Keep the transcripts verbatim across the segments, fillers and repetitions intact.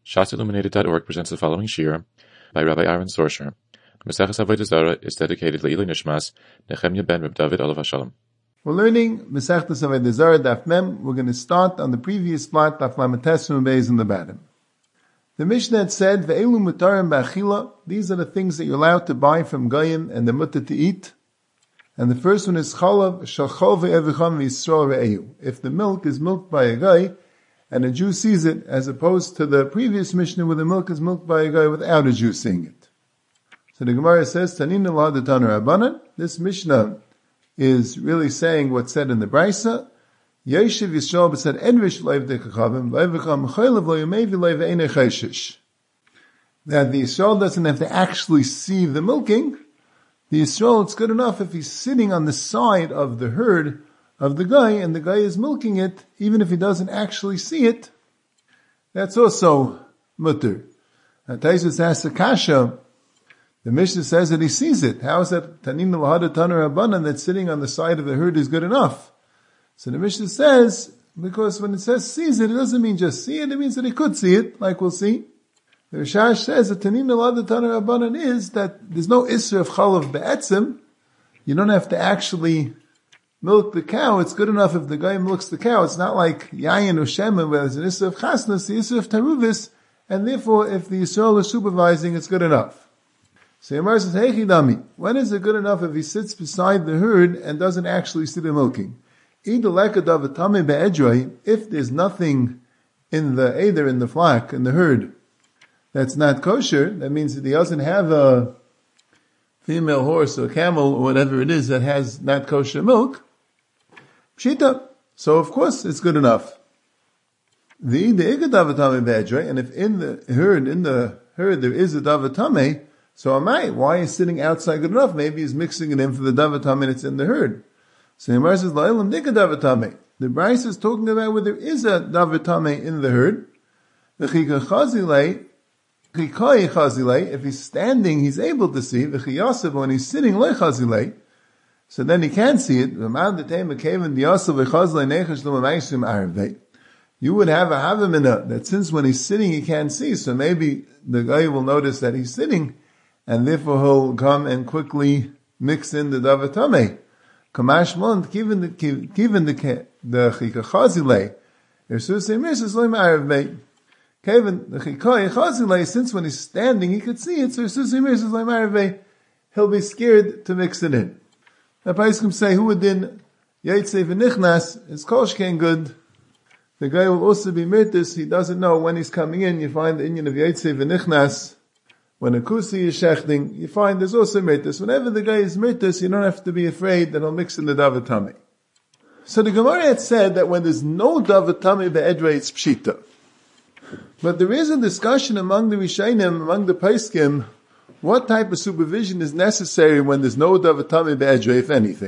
Shas Illuminated dot org presents the following shir by Rabbi Aaron Sorsher. Maseches Avodah Zarah is dedicated to Leilui Nishmas Nechemya ben Reb David Olav Hashalom. We're learning Maseches Avodah Zarah Daf Mem. We're going to start on the previous plot Daf Lametes from Beis in the bottom. The Mishnah had said, "Ve'elu mutarim ba'achila." These are the things that you're allowed to buy from Goyim and the mutter to eat. And the first one is chalav shachol ve'evicham v'yisrael ve'eyu. If the milk is milked by a guy, and a Jew sees it, as opposed to the previous Mishnah where the milk is milked by a guy without a Jew seeing it. So the Gemara says, Tanina la de Tana Rabbanan. This Mishnah is really saying what's said in the Brisa. Yeshiv Yisrael b'said enrish leiv dekachavim, leivicham chaylev lo yumevi leiv eine chayshish. That the Yisrael doesn't have to actually see the milking. The Yisrael, it's good enough if he's sitting on the side of the herd of the guy, and the guy is milking it, even if he doesn't actually see it. That's also mutter. And Taisus asks Akasha, the Mishnah says that he sees it. How is that Tanin Lahada Taner Rabbanan that's sitting on the side of the herd is good enough? So the Mishnah says, because when it says sees it, it doesn't mean just see it, it means that he could see it, like we'll see. The Rishash says that Tanin Lahada Taner Rabbanan is that there's no Isser of Chalav Be'etzim. You don't have to actually milk the cow. It's good enough if the guy milks the cow. It's not like Yayin or Shemen where there's an Isser of Chasnas, the Isser of Taruvis, and therefore if the Yisrael is supervising, it's good enough. So Yamar says, Hey Chidami, when is it good enough if he sits beside the herd and doesn't actually see the milking? If there's nothing in the Eider, in the flock, in the herd, that's not kosher, that means that he doesn't have a female horse or camel or whatever it is that has not kosher milk, Pshita. So of course it's good enough. The and if in the herd, in the herd there is a davatame, so am I. Why is sitting outside good enough? Maybe he's mixing it in for the davatame that's in the herd. So Yamar says, La'ilam dika davatame. The Bryce is talking about where there is a davatame in the herd. If he's standing, he's able to see. When he's sitting, so then he can see it. You would have a havamina that since when he's sitting he can't see, so maybe the guy will notice that he's sitting, and therefore he'll come and quickly mix in the davatame. Kamash mont given the given the the chikachazile. Kevin the chikachazile, since when he's standing he could see it, so he'll be scared to mix it in. The Paiskim say, who would then Yaitse v'nichnas, is koshken good. The guy will also be mirtis, he doesn't know when he's coming in. You find the Inyan of Yaitse v'nichnas, when a kusi is shechting, you find there's also mirtis. Whenever the guy is mirtis, you don't have to be afraid that he'll mix in the davatami. So the Gemara had said that when there's no davatami be'edrei, it's pshita. But there is a discussion among the Rishayim, among the Paiskim, what type of supervision is necessary when there's no davatami be'edrei, if anything?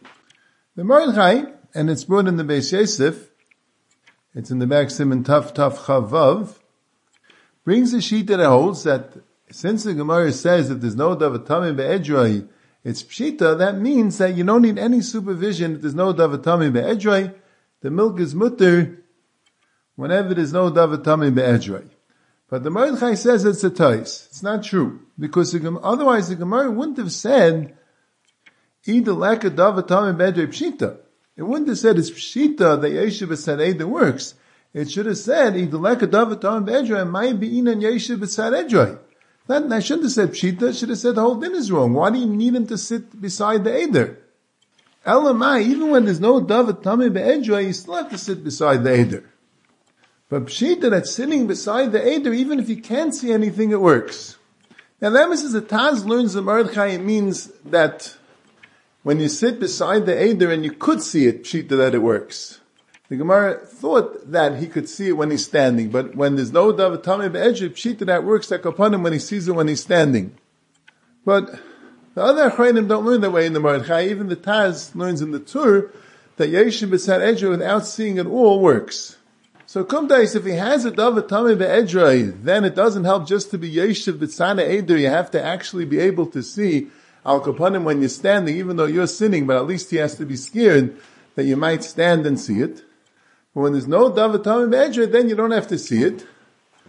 The Maran Chai, and it's brought in the Beis Yosef, it's in the back Siman Taf Taf Chavav, brings a sheet that holds that since the Gemara says if there's no davatami be'edrei, it's pshita, that means that you don't need any supervision if there's no davatami be'edrei. The milk is mutter whenever there's no davatami be'edrei. But the Maran Chai says it's a tais. It's not true. Because the, otherwise the Gemara wouldn't have said, either lack of davatami be'edrei pshita. It wouldn't have said it's pshita that Yeshiv b'sad edrei works. It should have said, either lack of davatami be'edrei might be inan Yeshiv b'sad edrei. That, I shouldn't have said pshita, it should have said the whole din is wrong. Why do you need him to sit beside the eder? Elamai, even when there's no davatami be'edrei, you still have to sit beside the eder. But pshita, that's sitting beside the eder, even if you can't see anything, it works. Now that means the Taz learns the Mordechai, it means that when you sit beside the eder and you could see it, pshita, that it works. The Gemara thought that he could see it when he's standing, but when there's no davatami be'edrei, pshita, that works like upon him when he sees it when he's standing. But the other Achronim don't learn that way in the Mordechai. Even the Taz learns in the Tur that Yeshiv b'sad edrei without seeing it all works. So Kumdais, if he has a davatami be'edrei, then it doesn't help just to be Yeshiv b'tzana eder. You have to actually be able to see al kapanim when you're standing, even though you're sitting, but at least he has to be scared that you might stand and see it. But when there's no davatami be'edrei, then you don't have to see it.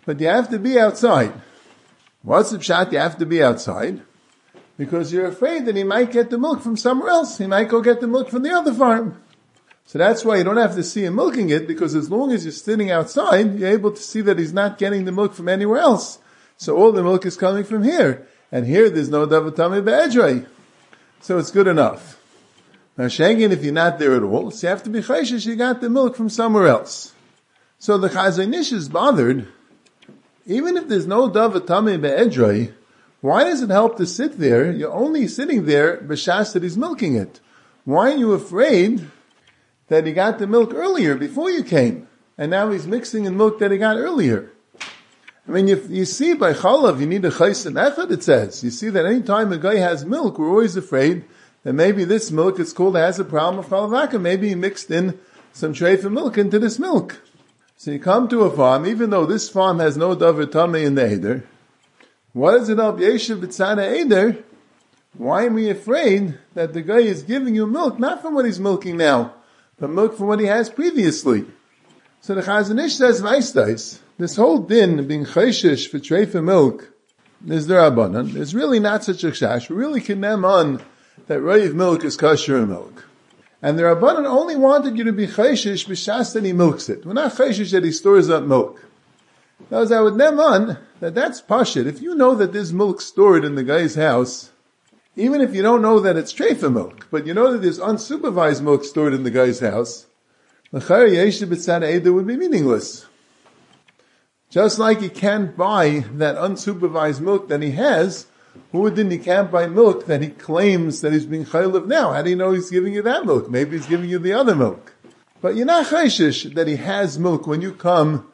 but you have to be outside. What's the pshat? You have to be outside because you're afraid that he might get the milk from somewhere else. He might go get the milk from the other farm. So that's why you don't have to see him milking it, because as long as you're sitting outside, you're able to see that he's not getting the milk from anywhere else. So all the milk is coming from here. And here there's no davar tamei be'edrei. So it's good enough. Now Shengen, if you're not there at all, so you have to be chayshish, you got the milk from somewhere else. So the Chazon Ish is bothered, even if there's no davar tamei be'edrei, why does it help to sit there? You're only sitting there b'shas that he's milking it. Why are you afraid that he got the milk earlier, before you came, and now he's mixing in milk that he got earlier? I mean, you, you see by chalav, you need a chaysim echad, it says. You see that any time a guy has milk, we're always afraid that maybe this milk, it's called, has a problem of chalavaka. Maybe he mixed in some treifa milk into this milk. So you come to a farm, even though this farm has no davar tamei in the eder, what does it help yeshiv b'tzad eder? Why am we afraid that the guy is giving you milk, not from what he's milking now, but milk from what he has previously? So the Chazon Ish says, Vaistais, this whole din being chayshish for treifa milk is the Rabbanan. There's really not such a chash. We really condemn on that roiv milk is kosher milk. And the Rabbanan only wanted you to be chayshish b'shas that he milks it. We're not chayshish that he stores up milk. Because I would nem on that that's pashit. If you know that there's milk stored in the guy's house, even if you don't know that it's treifa milk, but you know that there's unsupervised milk stored in the guy's house, the l'chayr yeshiv b'tzad eder would be meaningless. Just like he can't buy that unsupervised milk that he has, who then he can't buy milk that he claims that he's being chaylev now? How do you know he's giving you that milk? Maybe he's giving you the other milk. But you're not chayshish that he has milk when you come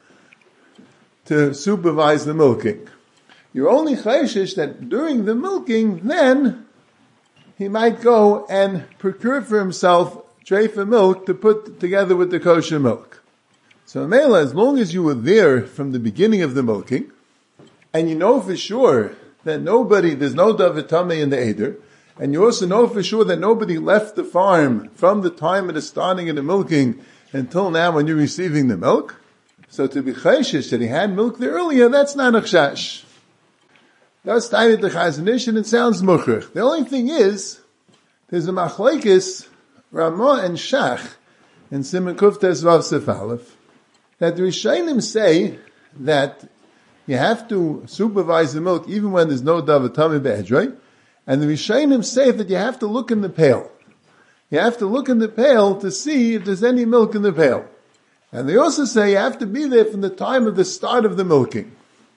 to supervise the milking. You're only chayshish that during the milking, then he might go and procure for himself treifa milk to put together with the kosher milk. So Mela, as long as you were there from the beginning of the milking, and you know for sure that nobody, there's no davar tamei in the eder, and you also know for sure that nobody left the farm from the time of the starting of the milking until now when you're receiving the milk, so to be chayshish that he had milk there earlier, that's not a chash. That's stated the Chazon Ish, and it sounds mukhrich. The only thing is, there's a machlekes, Ramah and Shach, in Siman Kuf Tes Vav Sef Aleph, that the Rishonim say that you have to supervise the milk even when there's no davar tamei be'edrei, and the Rishonim say that you have to look in the pail. You have to look in the pail to see if there's any milk in the pail. And they also say you have to be there from the time of the start of the milking.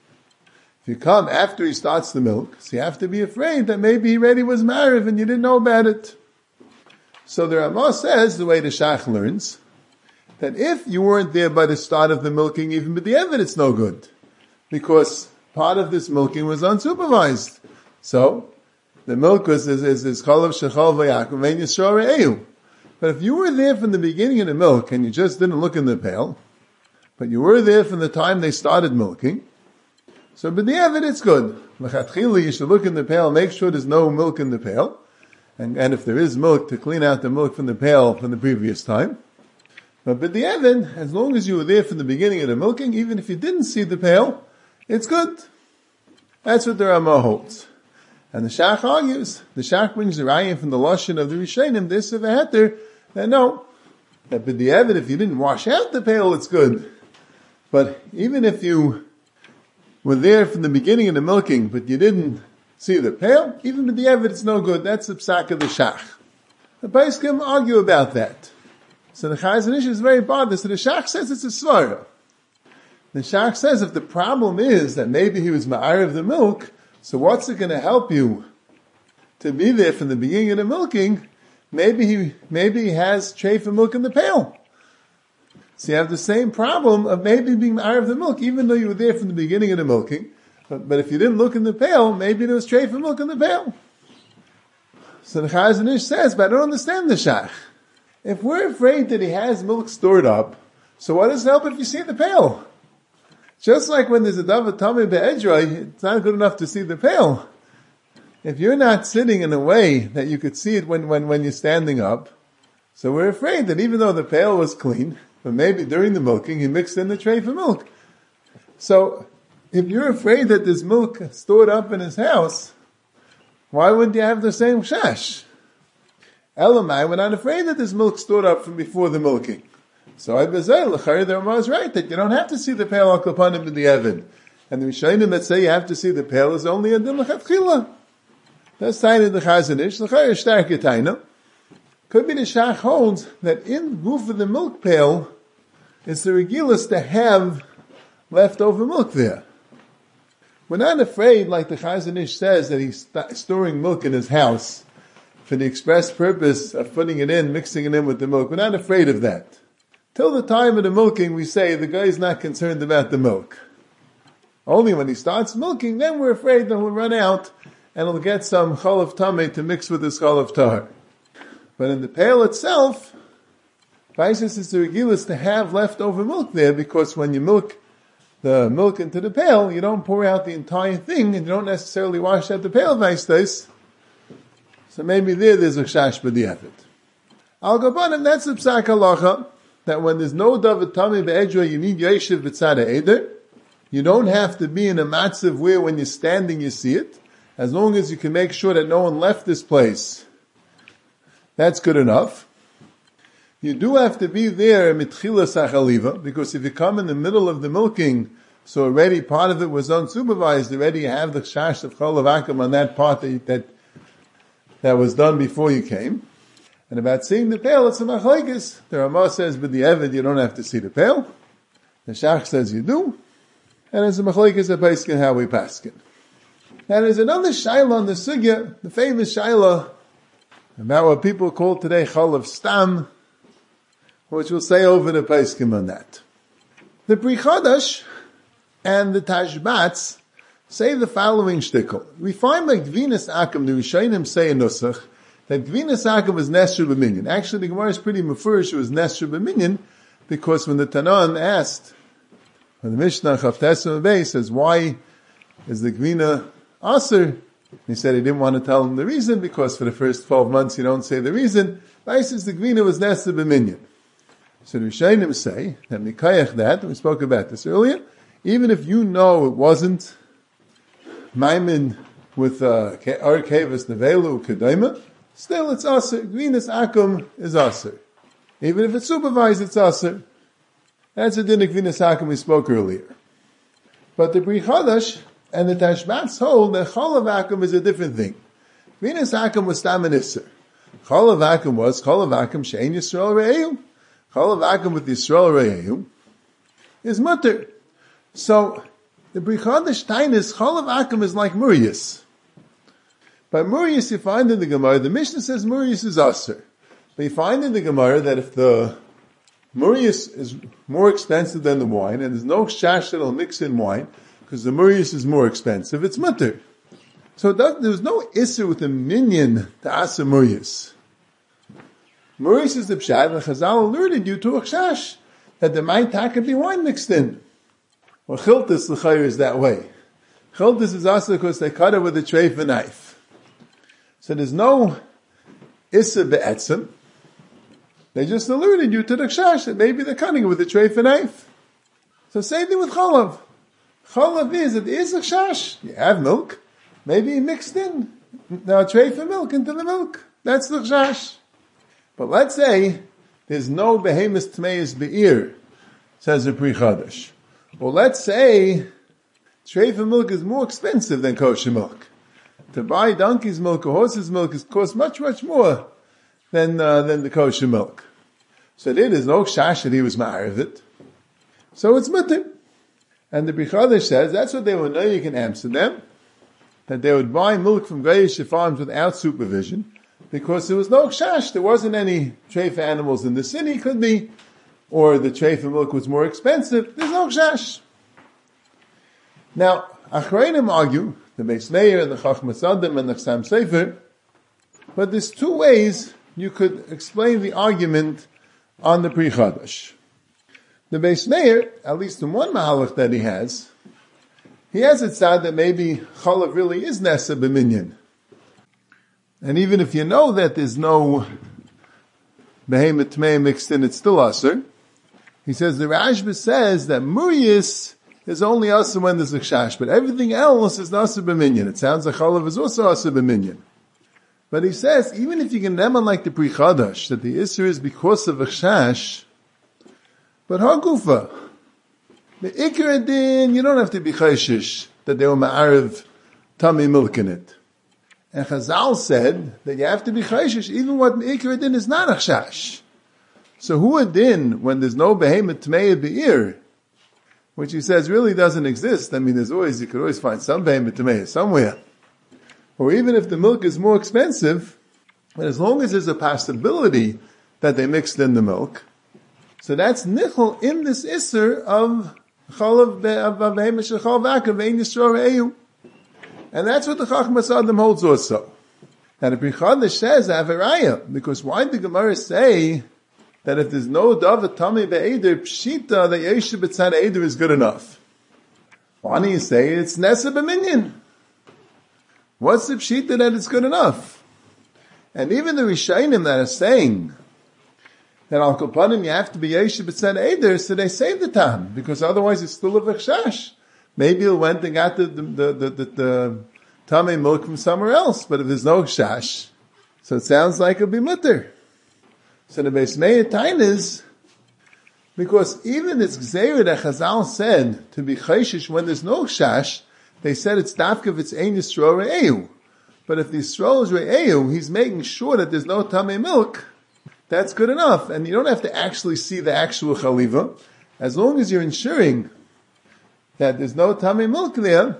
If you come after he starts the milk, so you have to be afraid that maybe he already was married and you didn't know about it. So the Ramah says, the way the Shach learns, that if you weren't there by the start of the milking, even with the evidence, it's no good. Because part of this milking was unsupervised. So, the milk was, is, is, is chalav shechal v'yakum ve'en yisrael re'ehu. But if you were there from the beginning of the milk, and you just didn't look in the pail, but you were there from the time they started milking, so but the evidence, it's good. L'chatchila, you should look in the pail, make sure there's no milk in the pail, and, and if there is milk, to clean out the milk from the pail from the previous time. But but the Evan, as long as you were there from the beginning of the milking, even if you didn't see the pail, it's good. That's what the Ramah holds. And the Shach argues, the Shach brings the rayim from the Lashon of the Rishonim, this of a heter, that no, that but the Evan, if you didn't wash out the pail, it's good. But even if you were there from the beginning of the milking, but you didn't see the pail, even with the Evan, it's no good. That's the psak of the Shach. The Paiskim argue about that. So the Chazon Ish is very bothered. So the Shach says it's a svara. The Shach says if the problem is that maybe he was ma'ar of the milk, so what's it going to help you to be there from the beginning of the milking? Maybe he, maybe he has treifa milk in the pail. So you have the same problem of maybe being ma'ar of the milk, even though you were there from the beginning of the milking. But, but if you didn't look in the pail, maybe there was treifa milk in the pail. So the Chazon Ish says, but I don't understand the Shach. If we're afraid that he has milk stored up, so what does it help if you see the pail? Just like when there's a davar tamei be'edrei, it's not good enough to see the pail. If you're not sitting in a way that you could see it when, when, when you're standing up, so we're afraid that even though the pail was clean, but maybe during the milking he mixed in the treifa milk. So if you're afraid that there's milk stored up in his house, why wouldn't you have the same chash? Elamai, we're not afraid that there's milk stored up from before the milking. So I bezay, l'chari, the Ramah is right, that you don't have to see the pale al kapanim in the Evan. And the Rishayim that say you have to see the pale is only a din l'chatchila. That's taina the Chazanish, l'chari shtar ketaina. Could be the Shach holds that in the roof of the milk pail, it's the regilus to have leftover milk there. We're not afraid, like the Chazanish says, that he's st- storing milk in his house for the express purpose of putting it in, mixing it in with the milk. We're not afraid of that. Till the time of the milking, we say the guy's not concerned about the milk. Only when he starts milking, then we're afraid that he'll run out and he'll get some chalav tameh to mix with his chalav tahar. But in the pail itself, Vaisis is the regilus to have leftover milk there, because when you milk the milk into the pail, you don't pour out the entire thing, and you don't necessarily wash out the pail, Vaistais. So maybe there, there's a chash b'di'evet. Al gabanim, that's the psak halacha, that when there's no davar tameh be'edra, you need yeshiv b'tzad ha'eder. You don't have to be in a matzav where when you're standing you see it. As long as you can make sure that no one left this place, that's good enough. You do have to be there mitchila sachaliva, because if you come in the middle of the milking, so already part of it was unsupervised, already you have the chash of cholav akum on that part that, that that was done before you came. And about seeing the pail, it's a machlekes. The Ramah says, but the Evid, you don't have to see the pail. The Shach says you do. And it's a machlekes of Peskin, how we paskin. Now there's another shaila on the sugya, the famous shaila, about what people call today cholav stam, which we'll say over the Peskin on that. The Pri Chadash and the Tashbats say the following shtickle. We find like Gvinas Akum, the Rishayim say in Nusach, that Gvinas Akum was Nesher B'minyan. Actually, the Gemara is pretty mafurish, it was Nesher B'minyan, because when the Tanan asked, when the Mishnah Chavtesim Abay says, why is the Gvina Aser? He said he didn't want to tell him the reason, because for the first twelve months you don't say the reason. Why says the Gvina was Nesher B'minyan? So the Rishayim say, that Mikayach that, we spoke about this earlier, even if you know it wasn't Maimin with Ar Kevas Nevelu Kedema, still it's Aser. Gvinas Akum is Aser. Even if it's supervised, it's Aser. That's a din of Gvinas Akum we spoke earlier. But the Pri Chadash and the Tashbats hold that Cholav Akum is a different thing. Gvinas Akum was Stam and Isser. Cholav Akum was Cholav Akum Shein Yisrael Re'ehu. Cholav Akum with Yisrael Re'ehu is mutter. So, the Pri Chadash Tainis, Cholav Akum is like Murius. By Murius you find in the Gemara, the Mishnah says Murius is Aser. But you find in the Gemara that if the Murius is more expensive than the wine, and there's no shash that'll mix in wine, because the Murius is more expensive, it's mutter. So it does, there's no Isser with a minion to Aser Murius. Murius is the Pshat, and Chazal alerted you to a shash, that there might taka be wine mixed in. Well, Chiltis l'chayr is that way. Chiltis is also because they cut it with a treifa knife. So there's no issa be'etzim. They just alerted you to the kshash that maybe they're cutting it with a treifa knife. So same thing with chalav. Chalav is that there is a kshash. You have milk. Maybe you mixed in now treifa milk into the milk. That's the kshash. But let's say there's no behemoth tmeis be'ir, says the Pri Chadash. Well, let's say treifa milk is more expensive than kosher milk. To buy donkey's milk or horse's milk is cost much, much more than uh, than the kosher milk. So there is no shash that he was ma'ariv it. So it's mutter. And the Pri Chadash says that's what they would know in Amsterdam, that they would buy milk from Goyish farms without supervision, because there was no shash. There wasn't any treifa animals in the city, could be, or the treifa milk was more expensive. There's no chash. Now, Achrayim argue, the Beis Meir and the Chachmas Adam and the Chassam Sofer, but there's two ways you could explain the argument on the Pri Chadash. The Beis Meir, at least in one mahalach that he has, he has it said that maybe chalav really is nesa b'minyan. And even if you know that there's no behemoth tmei mixed in, it's still aser. He says the Rashba says that Murius is only asa when there's a chash, but everything else is asa b'minyan. It sounds like chalav is also asa b'minyan. But he says, even if you can neman like the Pri Chadash, that the Isser is because of a chash, but hagufa, the Ikar Din, you don't have to be chayshish, that they were ma'ariv tummy milk in it. And Chazal said that you have to be chayshish, even what Ikar Din is not a chash. So who a din, when there's no behemoth tmei be'ir, which he says really doesn't exist. I mean, there's always, you could always find some behemoth tmei somewhere. Or even if the milk is more expensive, but as long as there's a possibility that they mixed in the milk, so that's nichol in this isser of chalav behemoth shechal v'akav ve'in yisro re'eyu. And that's what the Chachmas Adam holds also. Now the Pri Chadash says, I have a raya, because why did the Gemara say that if there's no davar tami be'eder, pshita, that yeshu b'tzad eder is good enough? Why do you say it's nesa b'minyan? What's the pshita that it's good enough? And even the Rishayim that are saying that al kopanim you have to be yeshu b'tzad eder, so they save the time, because otherwise it's still a v'chshash. Maybe he went and got the, the, the, the, the, the tame milk from somewhere else, but if there's no chash, so it sounds like it'll be mutter. So the Beis Meir tain is, because even this Gzeira that Chazal said to be chayshish when there's no chash, they said it's dafka if it's ein Yisro re'ehu. But if the Yisro is re'ehu, he's making sure that there's no tame milk, that's good enough. And you don't have to actually see the actual chaliva. As long as you're ensuring that there's no tummy milk there.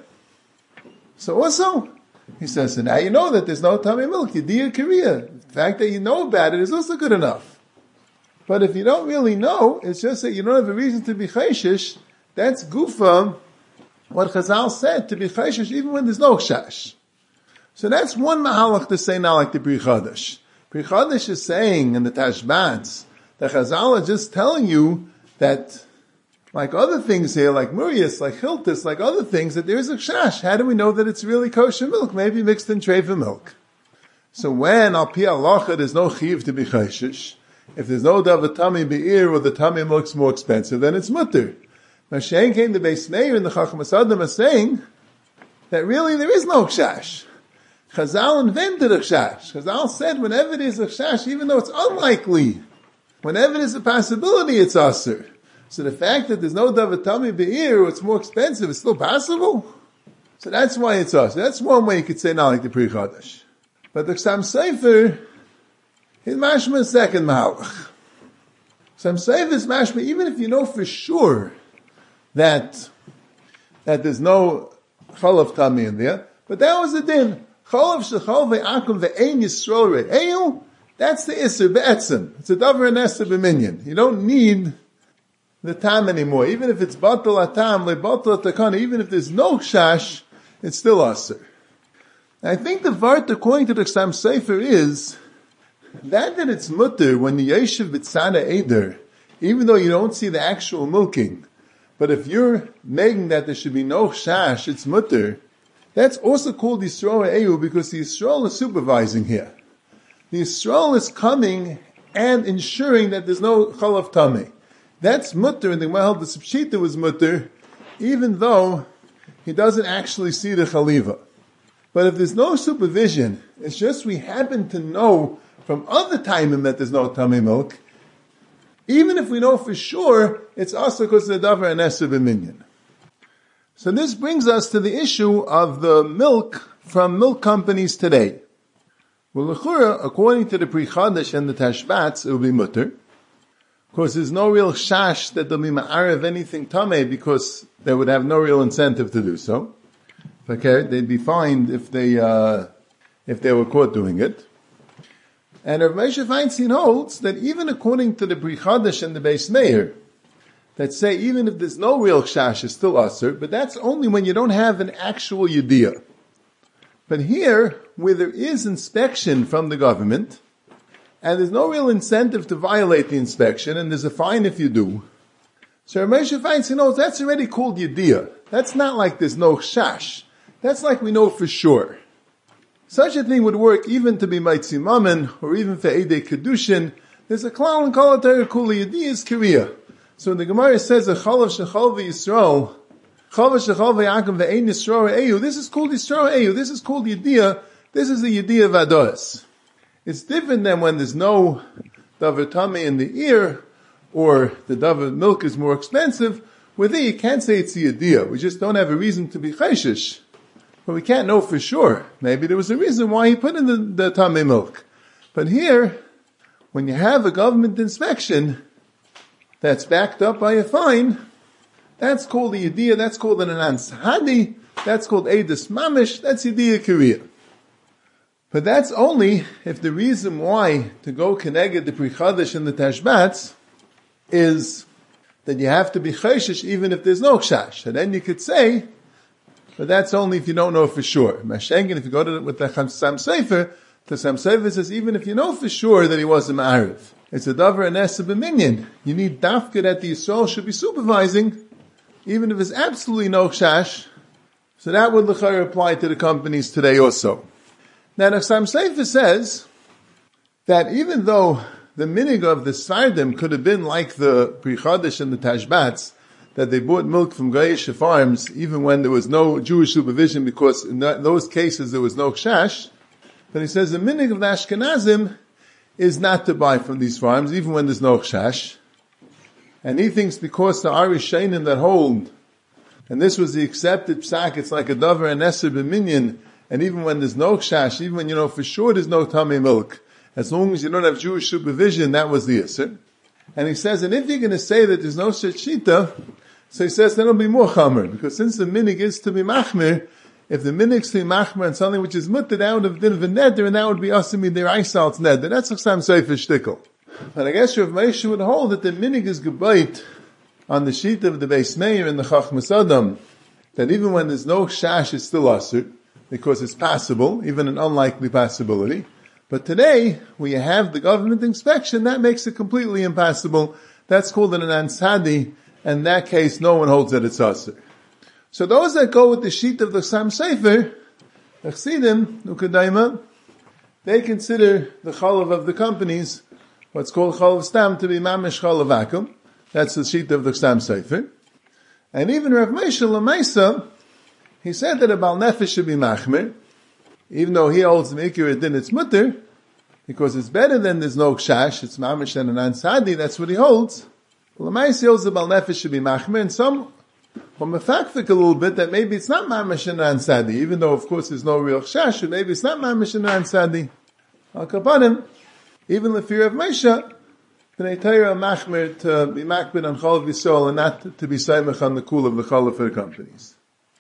So also, he says, so now you know that there's no tummy milk. Yediyah Korea. The fact that you know about it is also good enough. But if you don't really know, it's just that you don't have a reason to be chayshish. That's gufa, what Chazal said, to be chayshish even when there's no chash. So that's one mahalach to say now like the Pri Chadash. Pri Chadash is saying in the Tashbats that Chazal are just telling you that like other things here, like Murias, like Hiltis, like other things, that there is a chash. How do we know that it's really kosher milk? Maybe mixed in treifa milk. So when al pi halacha there's no chiv to be chayshish, if there's no davar tami be'ir or the tami milk's more expensive, then it's mutter. Mashen came to Beis Meir and the Chachmas Adam are saying that really there is no chash. Chazal invented a chash. Chazal said whenever there's a chash, even though it's unlikely, whenever there's a possibility, it's aser. So the fact that there's no davar tami be'ir, or it's more expensive, it's still possible. So that's why it's us. That's one way you could say now like the Pri Chadash. But the Chassam Sofer, his mashma is second mahalach. Chassam Sofer is mashma, even if you know for sure that, that there's no chalav tami in there, but that was the din. Chalav shechal ve'akum ve'ein yisro re'eyu, that's the isser be'etzim. It's a davar and esser b'minyan. You don't need the tam anymore. Even if it's batal atam, le batal atakana, even if there's no chash, it's still aser. I think the vart according to the Chassam Sofer is that that it's mutter when the yeshiv b'tzada eder, even though you don't see the actual milking, but if you're making that there should be no chash, it's mutter. That's also called Yisrael Eyu because the Yisrael is supervising here. The Yisrael is coming and ensuring that there's no chalav tameh. That's mutter, and the Gemara held the Pshita was mutter, even though he doesn't actually see the chaliva. But if there's no supervision, it's just we happen to know from other timing that there's no tummy milk, even if we know for sure, it's also because of the davar and eser b'minyan. So this brings us to the issue of the milk from milk companies today. Well, l'chura, according to the Pri Chadash and the Tashbats, it will be mutter. Of course, there's no real shash that they'll be ma'arev anything tameh because they would have no real incentive to do so. Okay, they'd be fined if they uh, if they were caught doing it. And Rav Moshe Feinstein holds that even according to the Pri Chadash and the Beis Meir, that say even if there's no real shash, it's still aser, but that's only when you don't have an actual yediyah. But here, where there is inspection from the government, and there's no real incentive to violate the inspection, and there's a fine if you do, so Rav Moshe Feinstein knows that's already called yediyah. That's not like there's no shash. That's like we know for sure. Such a thing would work even to be Maitzi Mammon, or even for Eidei Kedushin. There's a klal and kol atayr kuli yediyah is Korea. So the Gemara says a chalav shechal v'Yisrael, This is called Yisroel Eyu. This is called Yediyah. This is the Yediyah Vados. It's different than when there's no davar tamei in the ear, or the davar milk is more expensive. With it, you can't say it's the Yediyah. We just don't have a reason to be chayshish. But we can't know for sure. Maybe there was a reason why he put in the, the tamei milk. But here, when you have a government inspection that's backed up by a fine, that's called the Yediyah, that's called an Anans Hadi, that's called Eidus Mamish, that's Yediyah Korea. But that's only if the reason why to go Keneged the Pri Chadash and the Tashbats is that you have to be chayshish even if there's no kshash. And then you could say, but that's only if you don't know for sure. Mashengen, if you go to with the Sam Sefer, the Sam Sefer says even if you know for sure that he was a Ma'ariv. It's a davar anesa b'minyan. You need dafka that the Yisrael should be supervising, even if there's absolutely no kshash. So that would l'chayr apply to the companies today also. Now the Sam Sefer says that even though the minig of the Sardim could have been like the Pri Chadash and the Tashbats, that they bought milk from Goyish farms even when there was no Jewish supervision, because in that, those cases there was no kshash. But he says the minig of the Ashkenazim is not to buy from these farms even when there's no kshash. And he thinks because the Arish Shainim that hold, and this was the accepted psak, it's like a davar and eser b'minyan, and even when there's no kshash, even when you know for sure there's no tamei milk, as long as you don't have Jewish supervision, that was the iser. And he says, and if you're going to say that there's no such shita, so he says then it'll be more chamer, because since the minig is to be machmir, if the minig is to be machmir and something which is mutter, that would have been a neder, and that would be asimi der eisalt's neder. That's a Sam Sefer shtickle. But I guess Rav Moshe would hold that the minig is gebayt on the sheet of the Beis Meir and the Chachmas Adam, that even when there's no shash, it's still asur, because it's possible, even an unlikely possibility. But today, when you have the government inspection, that makes it completely impossible. That's called an Anans Hadi, and in that case, no one holds that it's asur. So those that go with the sheet of the Sam Sefer, the Chassidim, Ukadaima, they consider the chalav of the companies, what's called chalav stam, to be mamish chalav akum. That's the sheet of the Sam Sefer. And even Rav Moshe Lamaisa, he said that a Baal Nefesh should be machmir, even though he holds the Mikir din it's mutter, because it's better than there's no kshash, it's mamish and an ansadi, that's what he holds. Well, Lamaisa holds the Baal Nefesh should be machmir, and some from a fakfik a little bit that maybe it's not mamish and an ansadi, even though of course there's no real kshash, and maybe it's not mamish and an ansadi. Al kapanim, even the fear of Moshe, B'nai Torah machmir to be makbid on chalav Yisrael and not to be saimach on the kul of the chalav for the companies.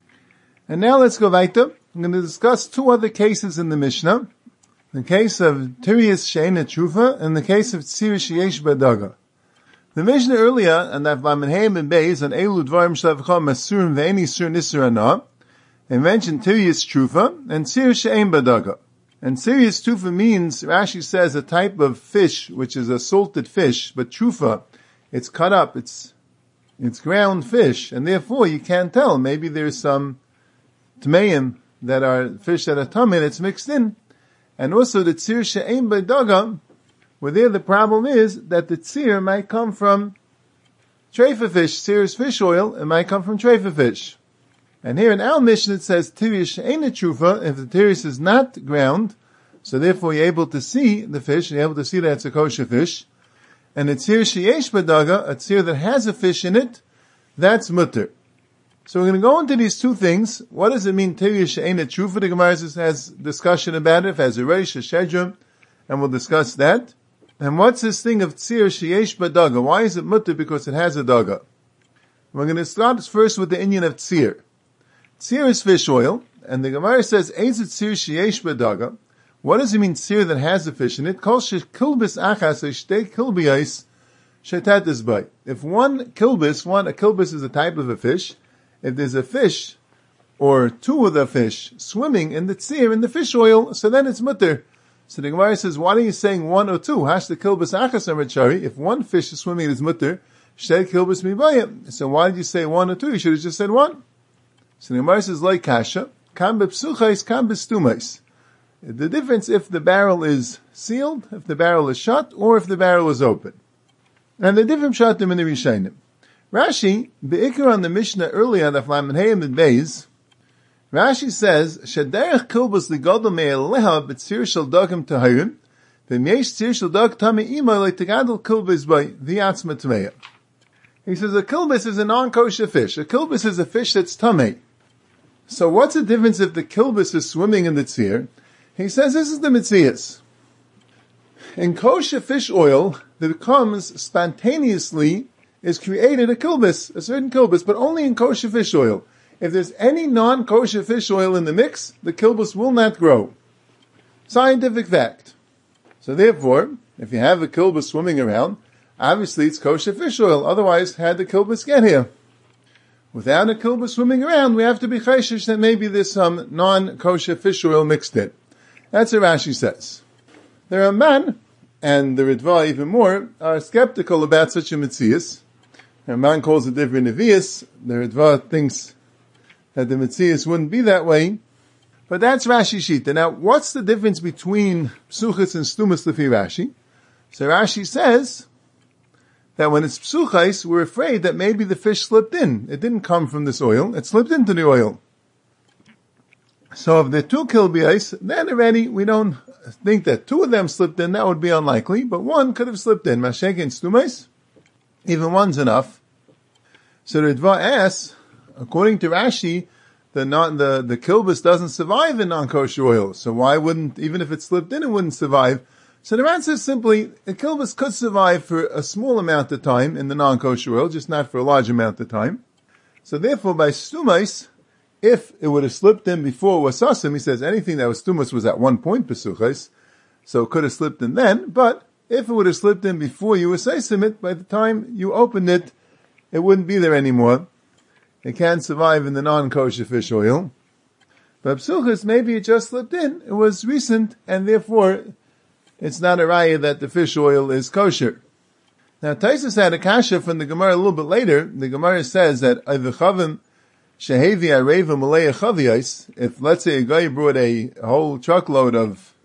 And now let's go weiter. I'm going to discuss two other cases in the Mishnah. The case of Tirius She'ena Trufa and the case of Tzir Sheyesh Badaga. The Mishnah earlier, and that Vamenheim and Beis, on Elu Dvarim Shavcham Masurim Ve'eni Sur Nisr Anah, they mentioned Tirius Trufa and Tzir She'en Badaga. And Tirius Trufa means, Rashi says, a type of fish, which is a salted fish, but Trufa, it's cut up, it's, it's ground fish, and therefore you can't tell. Maybe there's some Tmeim that are fish that are tamei that's mixed in. And also the tzir she'ein b'daga, where there the problem is that the tzir might come from treifa fish. Tzir is fish oil, it might come from treifa fish. And here in our Mishnah it says tiris she'ein trufa, if the tiris is not ground, so therefore you're able to see the fish, you're able to see that it's a kosher fish. And the tzir she'esh b'daga, a tzir that has a fish in it, that's mutter. So we're going to go into these two things. What does it mean, Tirya She'ena Trufa? The Gemara has discussion about it, if it has a Reish, a Shedrum, and we'll discuss that. And what's this thing of Tzir Sheyesh Badaga? Why is it mutter? Because it has a daga. We're going to start first with the inyan of Tzir. Tzir is fish oil, and the Gemara says, Eiz it Tzir Sheyesh Badaga. What does it mean, Tzir that has a fish in it? Kol Shekilbis Achas, Shtei Kilbiyais, Shetat Bay. If one kilbis, one, a kilbis is a type of a fish, if there's a fish, or two of the fish, swimming in the tzir, in the fish oil, so then it's mutter. So the Gemara says, why are you saying one or two? Hash the kilbas achas amritchari. If one fish is swimming, it's mutter. Shtei kilbas mibayim. So why did you say one or two? You should have just said one. So the Gemara says, like kasha, kam bepsuchais, kam bestumais. The difference if the barrel is sealed, if the barrel is shut, or if the barrel is open. And the different shatim in the Rishayim. Rashi, be'ikar on the Mishnah earlier on the Lamed Hey and Beis, Rashi says, "Shaderech kilbus ligadol me'eleha b'tzir shel dagim tahirim, v'myesh tzir shel dag tamei ima le'tegadol kilbus by v'yatzma tameya." He says a kilbus is a non-kosher fish. A kilbus is a fish that's tamei. So what's the difference if the kilbus is swimming in the tzir? He says this is the mitzias. In kosher fish oil, that comes spontaneously, is created a kilbus, a certain kilbus, but only in kosher fish oil. If there's any non-kosher fish oil in the mix, the kilbus will not grow. Scientific fact. So therefore, if you have a kilbus swimming around, obviously it's kosher fish oil. Otherwise, how did the kilbus get here? Without a kilbus swimming around, we have to be chayshish that maybe there's some non-kosher fish oil mixed in. That's what Rashi says. The Ramban, and the Ritva even more, are skeptical about such a mitzias. The Ramban calls it different nevias. The Ritva thinks that the mitzias wouldn't be that way. But that's Rashi Shita. Now, what's the difference between psuchas and stumas lefi Rashi? So Rashi says that when it's psuchais, we're afraid that maybe the fish slipped in. It didn't come from this oil. It slipped into the oil. So if the two kilbiais, then already we don't think that two of them slipped in. That would be unlikely. But one could have slipped in. Mashek and stumais, even one's enough. So the Ritva asks, according to Rashi, the non, the, the kilbus doesn't survive in non-kosher oil. So why wouldn't, even if it slipped in, it wouldn't survive? So the answer is simply, a kilbus could survive for a small amount of time in the non-kosher oil, just not for a large amount of time. So therefore, by stumais, if it would have slipped in before it was sasim, he says anything that was stumas was at one point pesuchais, so it could have slipped in then, but if it would have slipped in before you were sasim it, by the time you opened it, it wouldn't be there anymore. It can't survive in the non-kosher fish oil. But psuchas, maybe it just slipped in. It was recent, and therefore, it's not a raya that the fish oil is kosher. Now, Taisus had a kasha from the Gemara a little bit later. The Gemara says that Avichavim Shehevi Areva Malaya Chaviyais, if let's say a guy brought a whole truckload of,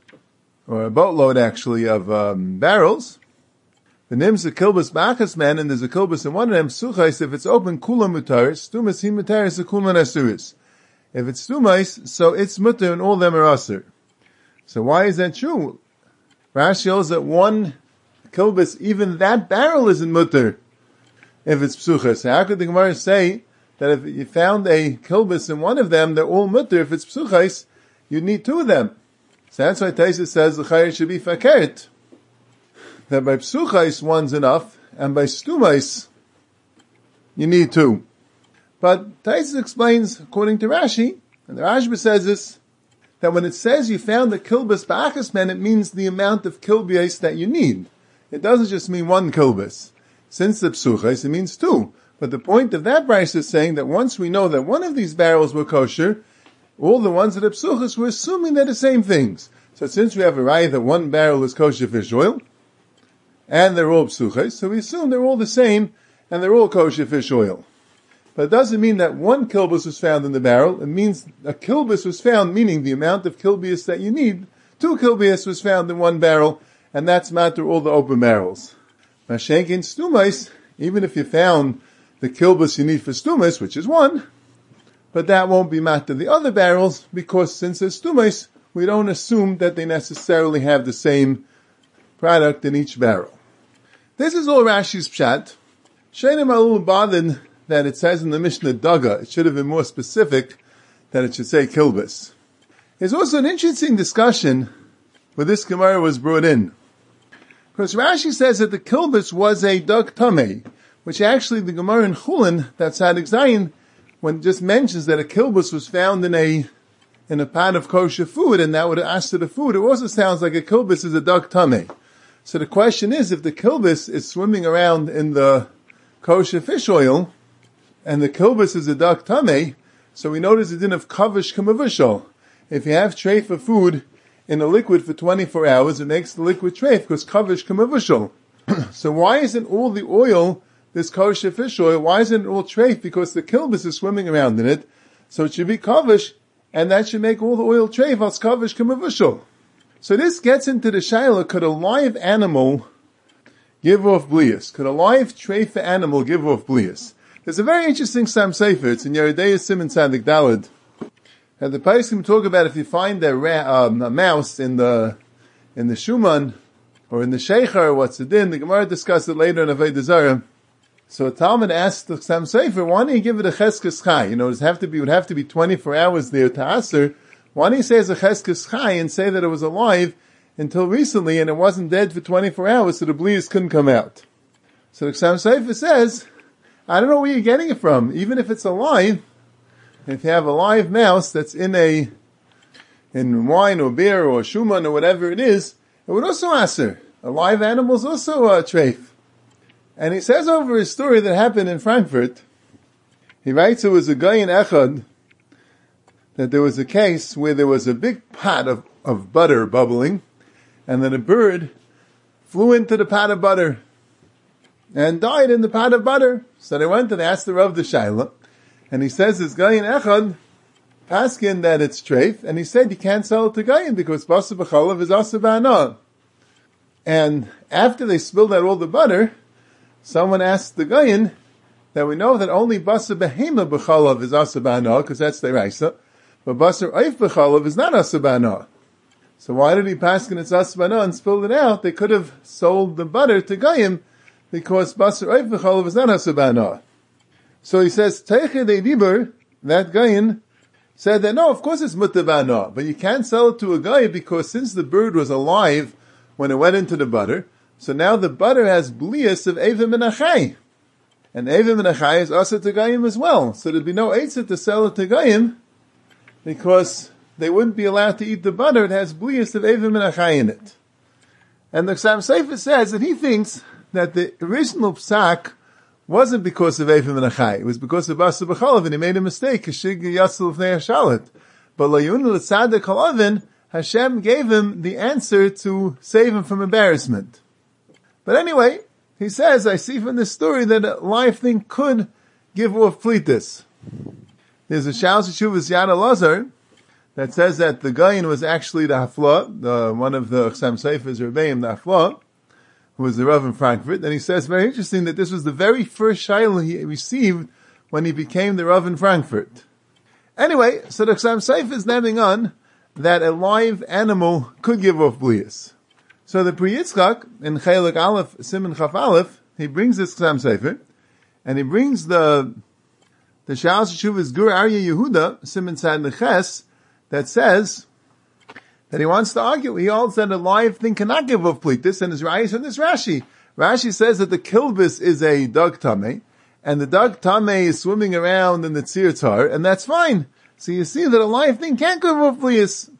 or a boatload actually, of um, barrels, the nim's a kilbus b'achas man, and there's a kilbus in one of them, suchais, if it's open, kula mutaris, stumas hi mutaris, a kula nasuris. If it's stumais, so it's mutar, and all of them are asur. So why is that true? Rashi shows that one kilbus, even that barrel isn't mutar, if it's psuchas. How could the Gemara say that if you found a kilbus in one of them, they're all mutar? If it's psuchais, you need two of them. So that's why Taisus says the chayr should be fakert. That by psuchais one's enough, and by stumais you need two. But Taisus explains, according to Rashi, and the Rashba says this, that when it says you found the kilbus ba'achas man, it means the amount of kilbias that you need. It doesn't just mean one kilbus. Since the psuchais, it means two. But the point of that brayso is saying that once we know that one of these barrels were kosher, all the ones that are psuchas, we're assuming they're the same things. So since we have a raya that one barrel is kosher fish oil, and they're all psuches, so we assume they're all the same, and they're all kosher fish oil. But it doesn't mean that one kilbus was found in the barrel. It means a kilbus was found, meaning the amount of kilbias that you need. Two kilbias was found in one barrel, and that's matter all the open barrels. Mashenk in stumais, even if you found the kilbus you need for stumas, which is one, but that won't be matter the other barrels, because since it's stumais, we don't assume that they necessarily have the same product in each barrel. This is all Rashi's pshat. Shainim alul bothered that it says in the Mishnah daga. It should have been more specific that it should say kilbus. There's also an interesting discussion where this Gemara was brought in. Because Rashi says that the kilbus was a dag tamei, which actually the Gemara in Chulin, that's Sadik Zayin, when it just mentions that a kilbus was found in a in a pot of kosher food, and that would have asked to the food, it also sounds like a kilbus is a dag tamei. So the question is, if the kilbus is swimming around in the kosher fish oil, and the kilbus is a dag tamei, so we notice it didn't have kavish kamavushal. If you have tray for food in a liquid for twenty-four hours, it makes the liquid treif because kavish kamavushal. So why isn't all the oil, this kosher fish oil, why isn't it all treif? Because the kilbus is swimming around in it, so it should be kavish, and that should make all the oil treif as kavish kamavushal. So this gets into the shaila, could a live animal give off blias? Could a live treifa animal give off blias? There's a very interesting Sam Sefer. It's in Yeridei Simon Tzadik Daled. And the Paiskim talk about if you find a, ra- um, a mouse in the in the Shuman or in the Sheikhar, what's the din? The Gemara discussed it later in Avodah Zarah. So a Talmud asked the Sam Sefer, why don't you give it a cheskes chai? You know, it would have to be, it would have to be twenty-four hours there to aser. Why don't you say it's a cheskes chai and say that it was alive until recently and it wasn't dead for twenty-four hours so the blias couldn't come out? So the Sam Sefer says, I don't know where you're getting it from. Even if it's alive, if you have a live mouse that's in a, in wine or beer or shuman or whatever it is, it would also aser. A live animal is also a treif. And he says over a story that happened in Frankfurt, he writes it was a guy in Echad, that there was a case where there was a big pot of, of butter bubbling, and then a bird flew into the pot of butter, and died in the pot of butter. So they went and asked the Rav the Shaila, and he says this guy in Echad, asking that it's treif, and he said you can't sell it to Gayin because Basa B'chalav is Asa Ba'ana. And after they spilled out all the butter, someone asked the Gayin that we know that only Basa Behema B'chalav is Asa Ba'ana, because that's the Raisa, but Basa Oif B'chalav is not Asa Ba'ana. So why did he pass in its Asa Ba'ana and spilled it out? They could have sold the butter to Gayin because Basa Oif B'chalav is not Asa Ba'ana. So he says, Teiche de Dibur, that Gayin, said that no, of course it's Mutta Ba'ana, but you can't sell it to a guy because since the bird was alive when it went into the butter, so now the butter has blias of Evim and Achai. And Evim and Achai is Asa to Gayim as well. So there'd be no Eitzah to sell it to Gayim because they wouldn't be allowed to eat the butter. It has blias of Evim and Achai in it. And the Chassam Sofer says that he thinks that the original psak wasn't because of Evim and Achai. It was because of Basa B'chalav, and he made a mistake. Kashig Yatzil V'nei Hashalit. But Layun L'Tzadik Halavin, Hashem gave him the answer to save him from embarrassment. But anyway, he says, I see from this story that a live thing could give off plitis. There's a Shal Shuvas Yad Elazar that says that the Gayin was actually the Hafla, the, one of the Chassam Sofer's Rebbeim, the Hafla, who was the Rav in Frankfurt, and he says, very interesting, that this was the very first Shaila he received when he became the Rav in Frankfurt. Anyway, so the Chassam Sofer is naming on that a live animal could give off blias. So the Pri Yitzchak, in Chelik Aleph, Siman Chaf Aleph, he brings this Chassam Sofer, and he brings the, the Shal Shuvas Gur Aryeh Yehuda, Siman Tzad Neches, that says, that he wants to argue. He holds that a live thing cannot give off plitis, and his Rayis from this Rashi. Rashi says that the kilbis is a dog tameh, and the dog tameh is swimming around in the tzirtzar, and that's fine. So you see that a live thing can't give off plitis.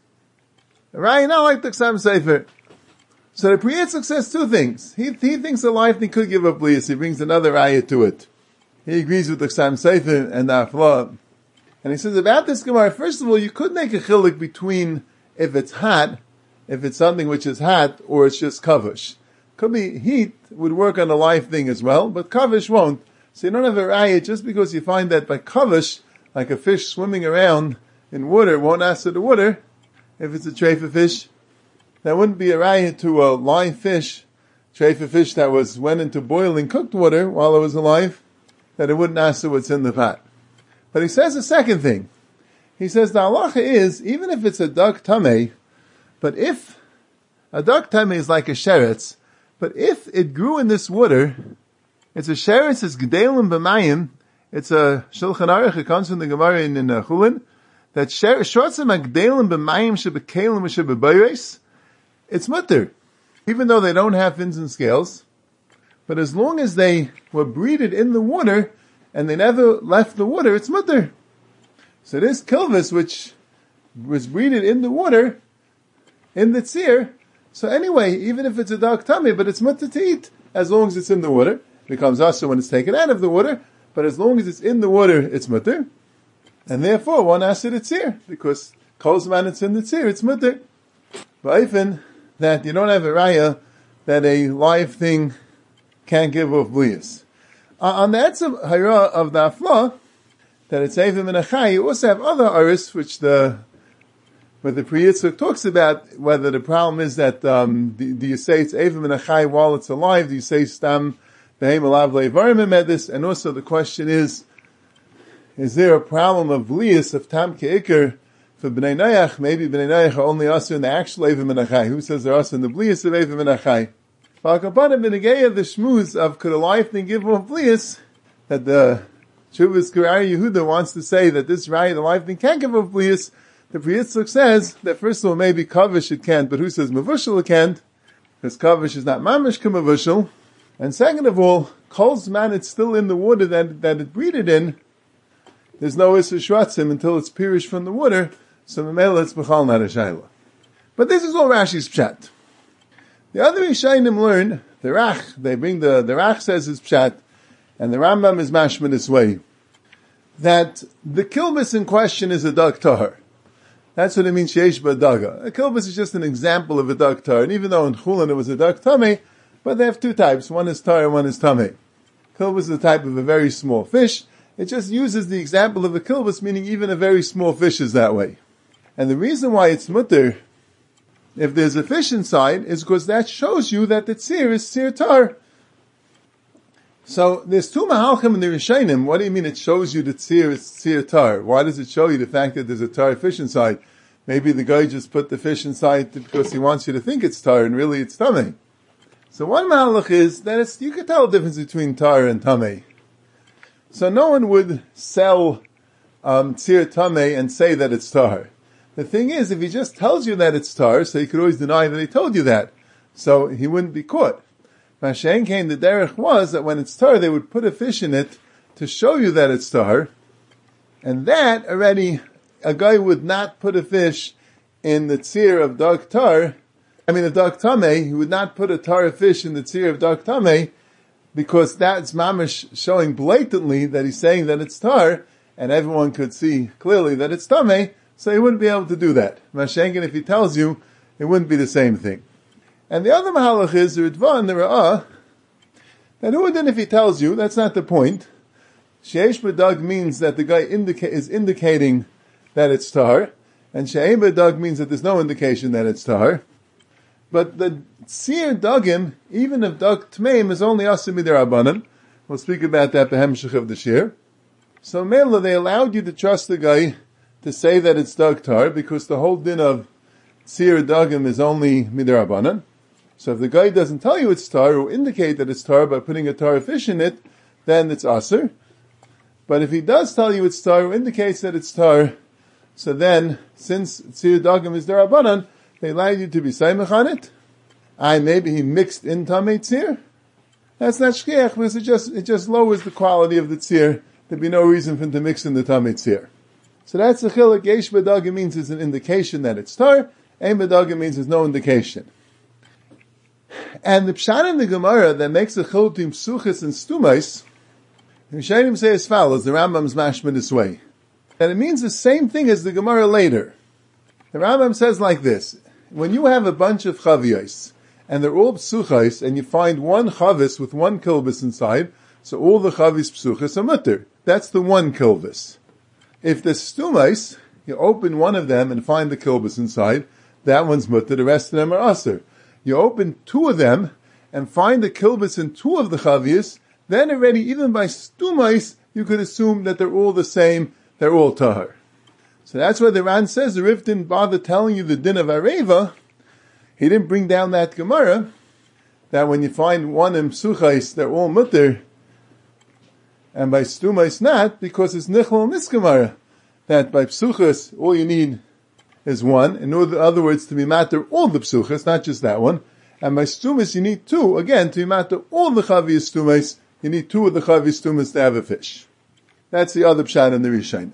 Right? Not like the Chassam Sofer. So the Pri Yitzchak says two things. He, he thinks a live thing could give off plitis. He brings another ayah to it. He agrees with the Chassam Sofer and the Afla. And he says about this Gemara, first of all, you could make a chiluk between if it's hot, if it's something which is hot, or it's just kavush. Could be heat would work on a live thing as well, but kavush won't. So you don't have a raya just because you find that by kavush, like a fish swimming around in water, won't answer the water. If it's a treifa fish, that wouldn't be a raya to a live fish, treifa fish that was went into boiling cooked water while it was alive, that it wouldn't answer what's in the pot. But he says a second thing. He says the halacha is, even if it's a dog tameh, but if, a dog tameh is like a sheretz, but if it grew in this water, it's a sheretz, it's g'delim b'mayim, it's a Shulchan Aruch, it comes from the Gemara in, in uh, Chulin, that shortzim g'delim b'mayim shebekelim shebebayres, it's mutter. Even though they don't have fins and scales, but as long as they were breeded in the water, and they never left the water, it's mutter. So this kilvis, which was breeded in the water, in the tzir, so anyway, even if it's a dog tummy, but it's mutter to eat, as long as it's in the water. It becomes asur when it's taken out of the water, but as long as it's in the water, it's mutter. And therefore, one asur the tzir, because kol zman it's in the tzir, it's mutter. But even that you don't have a raya, that a live thing can't give off blias. Uh, on the etzem hara of the afla, that it's Evim and Achai, you also have other aris, which the But the Pri Yitzchak talks about whether the problem is that, um, do, do you say it's Evim and Achai while it's alive? Do you say Stam Behem Alav Le'varim Medis? And also the question is, is there a problem of Blias, of Tam Ke'ikr, for B'nai Noach? Maybe B'nai Noach are only us in the actual Evim and Achai. Who says they're us in the Blias of Evim and Achai? V'akapanim B'negei the Shmuz of could a life thing give off Blias, that the Shuvas Kurari Yehuda wants to say that this Raya, the life thing can't give off Blias. The Pri Yitzchak says that first of all, maybe Kavish it can't, but who says Mavushal it can't? Because Kavish is not Mamish Kamavushal. And second of all, Kol's man, it's still in the water that, that it breeded in. There's no Issa Shratzim until it's perished from the water, so Mamela it's Bechal not a Shaila. But this is all Rashi's Pshat. The other Yishayim learn, the Rach, they bring the, the Rach says his Pshat, and the Rambam is mashma this way, that the kilbis in question is a Dag Tahar. That's what it means, Sheish B'Daga. A kilbis is just an example of a Dag Tahar, and even though in Chulin it was a Dag Tameh, but they have two types, one is Tahar and one is Tameh. Kilbis is the type of a very small fish. It just uses the example of a kilbis, meaning even a very small fish is that way. And the reason why it's mutter, if there's a fish inside, is because that shows you that the tzir is tzir tar. So there's two mahalchim in the Rishonim. What do you mean it shows you that tzir is tzir tar? Why does it show you the fact that there's a tar fish inside? Maybe the guy just put the fish inside because he wants you to think it's tar and really it's tameh. So one mahalach is that it's, you can tell the difference between tar and tameh. So no one would sell um, tzir tameh and say that it's tar. The thing is, if he just tells you that it's tar, so he could always deny that he told you that. So he wouldn't be caught. Mashen came, the derech was that when it's tar, they would put a fish in it to show you that it's tar. And that already, a guy would not put a fish in the tzir of dag tar. I mean, a dag tameh, he would not put a tar fish in the tzir of dag tameh, because that's mamish showing blatantly that he's saying that it's tar, and everyone could see clearly that it's tameh, so he wouldn't be able to do that. Mashenkin, if he tells you, it wouldn't be the same thing. And the other mahalach is, the Ritva and the Ra'ah, that who then if he tells you, that's not the point. Sheish B'Dag means that the guy indica- is indicating that it's tar, and She'ein B'Dag means that there's no indication that it's tar. But the Tzir Dagim, even if Dag Tmeim, is only Asim Midirabanan. We'll speak about that Behemshech of the Shir. So Mela, they allowed you to trust the guy to say that it's Dag Tar, because the whole din of Tzir Dagim is only Midirabanan. So if the guy doesn't tell you it's tar, or indicate that it's tar by putting a tar fish in it, then it's aser. But if he does tell you it's tar, or indicates that it's tar, so then, since tzir dagim is derabanan, they allow you to be saimach on it. I maybe he mixed in tamei tzir. That's not shkiach, because it just, it just lowers the quality of the tzir. There'd be no reason for him to mix in the tamei tzir. So that's the chiluk. Yesh b'dagim means it's an indication that it's tar. Ein b'dagim means there's no indication. And the pshat in the Gemara that makes a chiluk between psuchis and stumais, the Rishonim say as follows, the Rambam's mashma this way, that it means the same thing as the Gemara later. The Rambam says like this: when you have a bunch of chaviyos, and they're all psuchais, and you find one chavis with one kilbis inside, so all the chavis psuchis are mutter. That's the one kilbis. If the stumais, you open one of them and find the kilbis inside, that one's mutter, the rest of them are aser. You open two of them and find the kilbis in two of the chaviyos, then already, even by stumais, you could assume that they're all the same, they're all tahar. So that's why the Ran says, the Rif didn't bother telling you the din of Areva. He didn't bring down that Gemara, that when you find one in psuchais, they're all mutter, and by stumais not, because it's nichol in this Gemara, that by psuchas, all you need is one. In other words, to be matter all the psuchas, not just that one. And by stumas, you need two. Again, to be matter all the chaviyas stumas, you need two of the chaviyas stumas to have a fish. That's the other pshat in the Rishonim.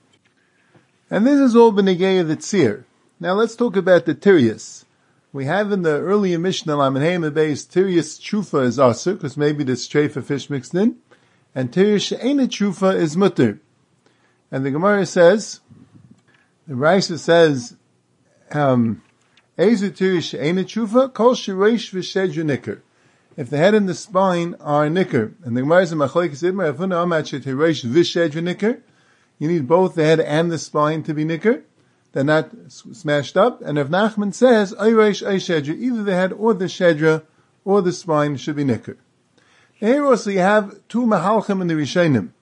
And this is all b'negei of the tzir. Now let's talk about the tiryas. We have in the earlier Mishnah, Lamed base tiryas chufa is aser, because maybe there's treifa fish mixed in, and tiryas she'ena chufa is mutter. And the Gemara says, the Raisa says, um, Ezu tiryas she'ena chufa, kol shireish v'shedra nicker. If the head and the spine are nicker, and the Gemara says, machlokes idmar, afuna amat she'tireish v'shedra nicker, you need both the head and the spine to be nicker. they're not smashed up. And Rav Nachman says, Ay Reish, Ay Shedra, either the head or the Shedra or the spine should be nicker. Here also you have two Mahalchim in the Rishonim.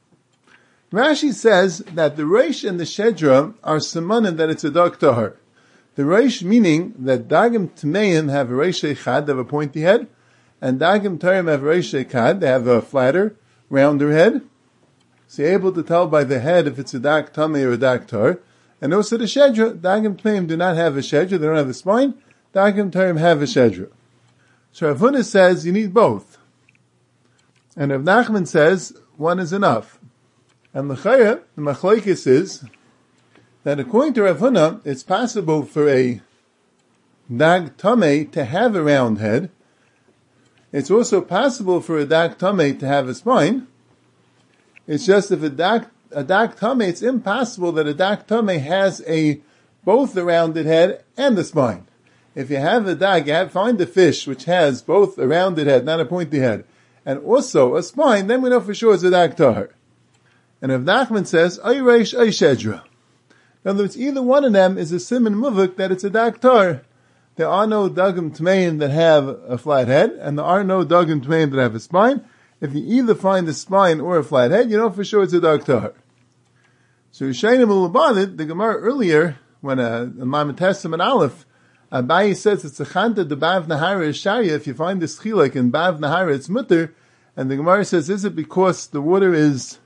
Rashi says that the Reish and the Shedra are simanim that it's a dag tahar. The Reish meaning that Dagim Tmeim have a Reish Echad, they have a pointy head, and Dagim Tarim have a Reish Echad, they have a flatter, rounder head. So you're able to tell by the head if it's a dag Tamei or a dag tar. And also the Shedra, Dagim Tmeim do not have a Shedra, they don't have a spine. Dagim Tarim have a Shedra. So Rav Huna says you need both. And Rav Nachman says one is enough. And l'chayah, the machlokes is that according to Rav Huna, it's possible for a dag tamei to have a round head. It's also possible for a dag tamei to have a spine. It's just if a dag a dag tamei, it's impossible that a dag tamei has a both the rounded head and the spine. If you have a dag, you have, find a fish which has both a rounded head, not a pointy head, and also a spine, then we know for sure it's a dag tahar. And Rav Nachman says, Ay Reish, Ay Shedra. In other words, either one of them is a siman muvuk that it's a dag tar. There are no dagim tmeim that have a flat head, and there are no dagim tmeim that have a spine. If you either find a spine or a flat head, you know for sure it's a dag tar. So Yishayim Ulabadid, the Gemara earlier, when uh, in Maimon and Aleph, Abayi says it's a chanta, the Bav Nahara is Sharia. If you find this chilek in Bav Nahara, it's mutter. And the Gemara says, is it because the water is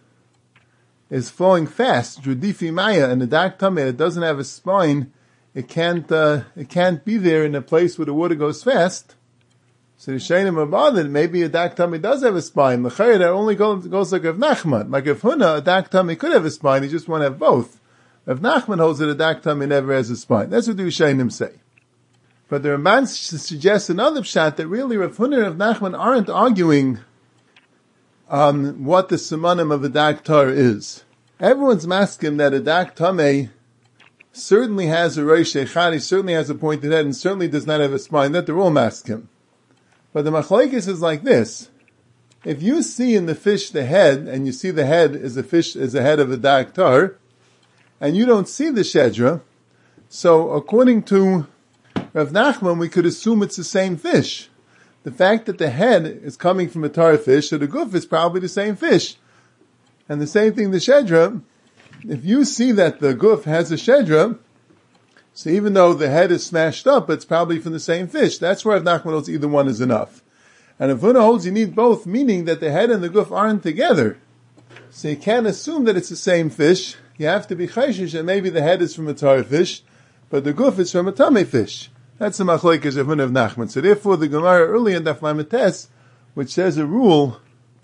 is flowing fast, Judifi Maya, and the dag tamei, it doesn't have a spine, it can't, uh, it can't be there in a place where the water goes fast. So the Shainim Abadin, maybe a dag tamei does have a spine. L'chayr, that only goes, goes like Rav Nachman. Like Rav Huna, a dag tamei could have a spine, he just won't have both. Rav Nachman holds that a dag tamei never has a spine. That's what the Shainim say. But the Ramban suggests another pshat that really Rav Huna and Rav Nachman aren't arguing Um, what the simanim of a dag tar is. Everyone's maskim that a dag tamei certainly has a reish echad, he certainly has a pointed head, and certainly does not have a spine. That they're all maskim. But the machlokes is like this: if you see in the fish the head, and you see the head is a fish is the head of a dag tar, and you don't see the shedra, so according to Rav Nachman, we could assume it's the same fish. The fact that the head is coming from a tar fish, so the guf is probably the same fish. And the same thing, the shedra, if you see that the guf has a shedra, so even though the head is smashed up, it's probably from the same fish. That's where Rav Nachman holds either one is enough. And if Huna holds you need both, meaning that the head and the guf aren't together. So you can't assume that it's the same fish. You have to be chayshish that maybe the head is from a tar fish, but the guf is from a tamei fish. That's the machlokes of Huna of Nachman. So therefore, the Gemara earlier in Daf Lametes, which says a rule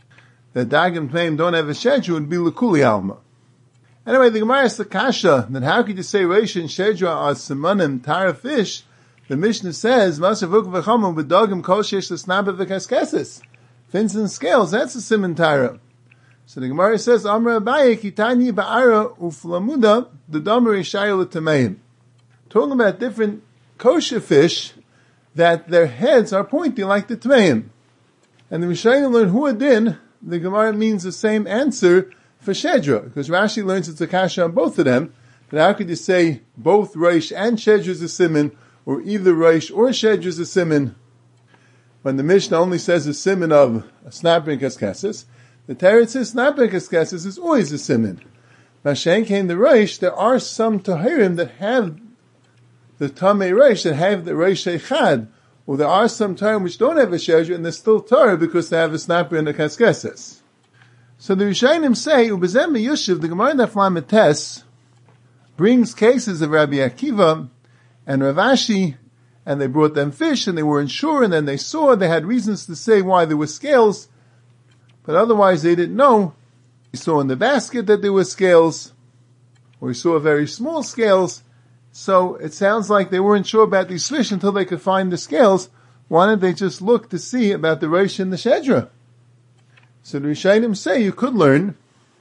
that dagim tmeim don't have a shedra, would be l'kuli alma. Anyway, the Gemara asks the kasha that how could you say reish and shedra are simanim tar fish? The Mishnah says masavuk v'chamim b'dagim kol sheish l'snabah v'kaskeses. Fins and scales, that's a siman tara. So the Gemara says Amar Abaye kitani ba'ara uflamuda the damer ishayu l'tameim. Talking about different kosher fish, that their heads are pointy like the tmeim. And the Rishonim learn huadin, the Gemara means the same answer for shedra, because Rashi learns it's a kasha on both of them. But how could you say both reish and shedra is a siman, or either reish or shedra is a siman, when the Mishnah only says a siman of a snapper and kaskeses? The Teretz says snapper and kaskeses is always a siman. Mashen came the reish, there are some tahirim that have the tamei reish that have the reish echad, or there are some tarim which don't have a shedra and they're still tar because they have a snapper and a kaskeses. So the Rishonim say, Ubezem Yushiv, the Gemara in Daf Lametes brings cases of Rabbi Akiva and Rav Ashi, and they brought them fish and they weren't sure, and then they saw, they had reasons to say why there were scales, but otherwise they didn't know. We saw in the basket that there were scales, or we saw very small scales. So it sounds like they weren't sure about these fish until they could find the scales. Why didn't they just look to see about the reish and the shedra? So the Rishonim say you could learn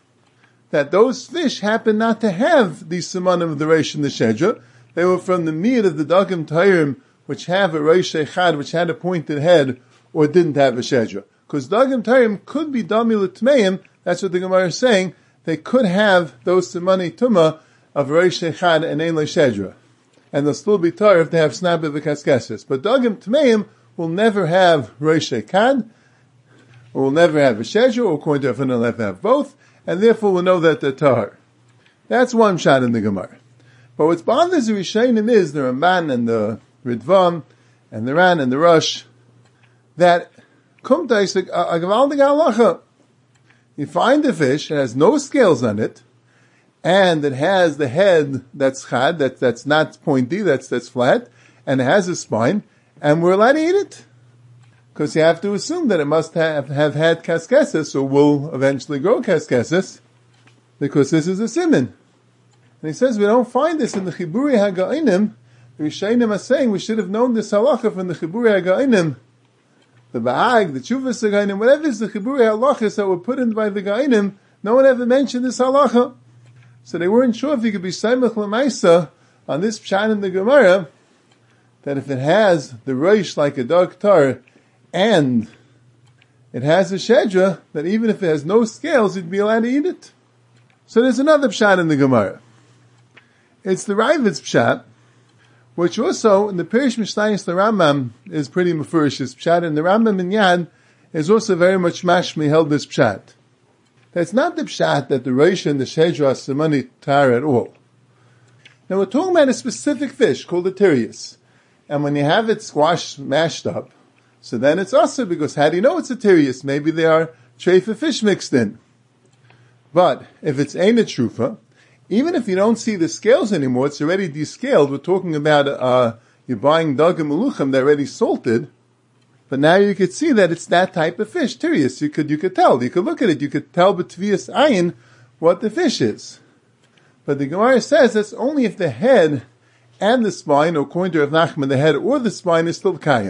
that those fish happen not to have these simanim of the reish and the shedra. They were from the meat of the dagim tahirim, which have a reish echad, which had a pointed head, or didn't have a shedra. Because dagim tahirim could be damil tmeim. That's what the Gemara is saying. They could have those simani tuma of Rosh Echad and Ein Shedra. And they'll still be tar if they have snapper v'kaskeshes. But Dagim Tmeim will never have Rosh Echad, or will never have a Shedra, or according to Rav, they'll have to have both, and therefore we'll know that they're tar. That's one shot in the Gemara. But what's bothers the Rishonim is the Ramban and the Ridvam and the Ran and the Rosh that kumta is a gewaltige halacha. You find a fish, it has no scales on it, and it has the head that's chad, that, that's not pointy, that's, that's flat, and it has a spine, and we're allowed to eat it. Because you have to assume that it must have, have had kaskeses, or will eventually grow kaskeses, because this is a siman. And he says we don't find this in the Chiburi HaGa'inim. The Rishonim are saying we should have known this halacha from the Chiburi HaGa'inim. The Ba'ag, the Chuvas HaGa'inim, whatever is the Chiburi halachas that were put in by the Ga'inim, no one ever mentioned this halacha. So they weren't sure if you could be Saimach L'maisa on this pshat in the Gemara, that if it has the Rosh like a dog tar, and it has a Shedra, that even if it has no scales, you'd be allowed to eat it. So there's another pshat in the Gemara. It's the Ravid's pshat, which also in the Pirish Mishnayos the Rambam is pretty mafurish. This pshat, and the Rambam in Yad is also very much mashmi held this pshat. That's not the pshat that the Rosh and the Shedra are simani tar at all. Now we're talking about a specific fish called the Tirius, and when you have it squashed, mashed up, so then it's also because how do you know it's a Tirius? Maybe there are treifa fish mixed in. But if it's ain't a trufa, even if you don't see the scales anymore, it's already descaled. We're talking about, uh, you're buying dagim meluchim, they're already salted. But now you could see that it's that type of fish, Tirius. You could, you could tell. You could look at it. You could tell b'tvias ayin what the fish is. But the Gemara says that's only if the head and the spine, or according to Rav Nachman, the head or the spine is still kayim.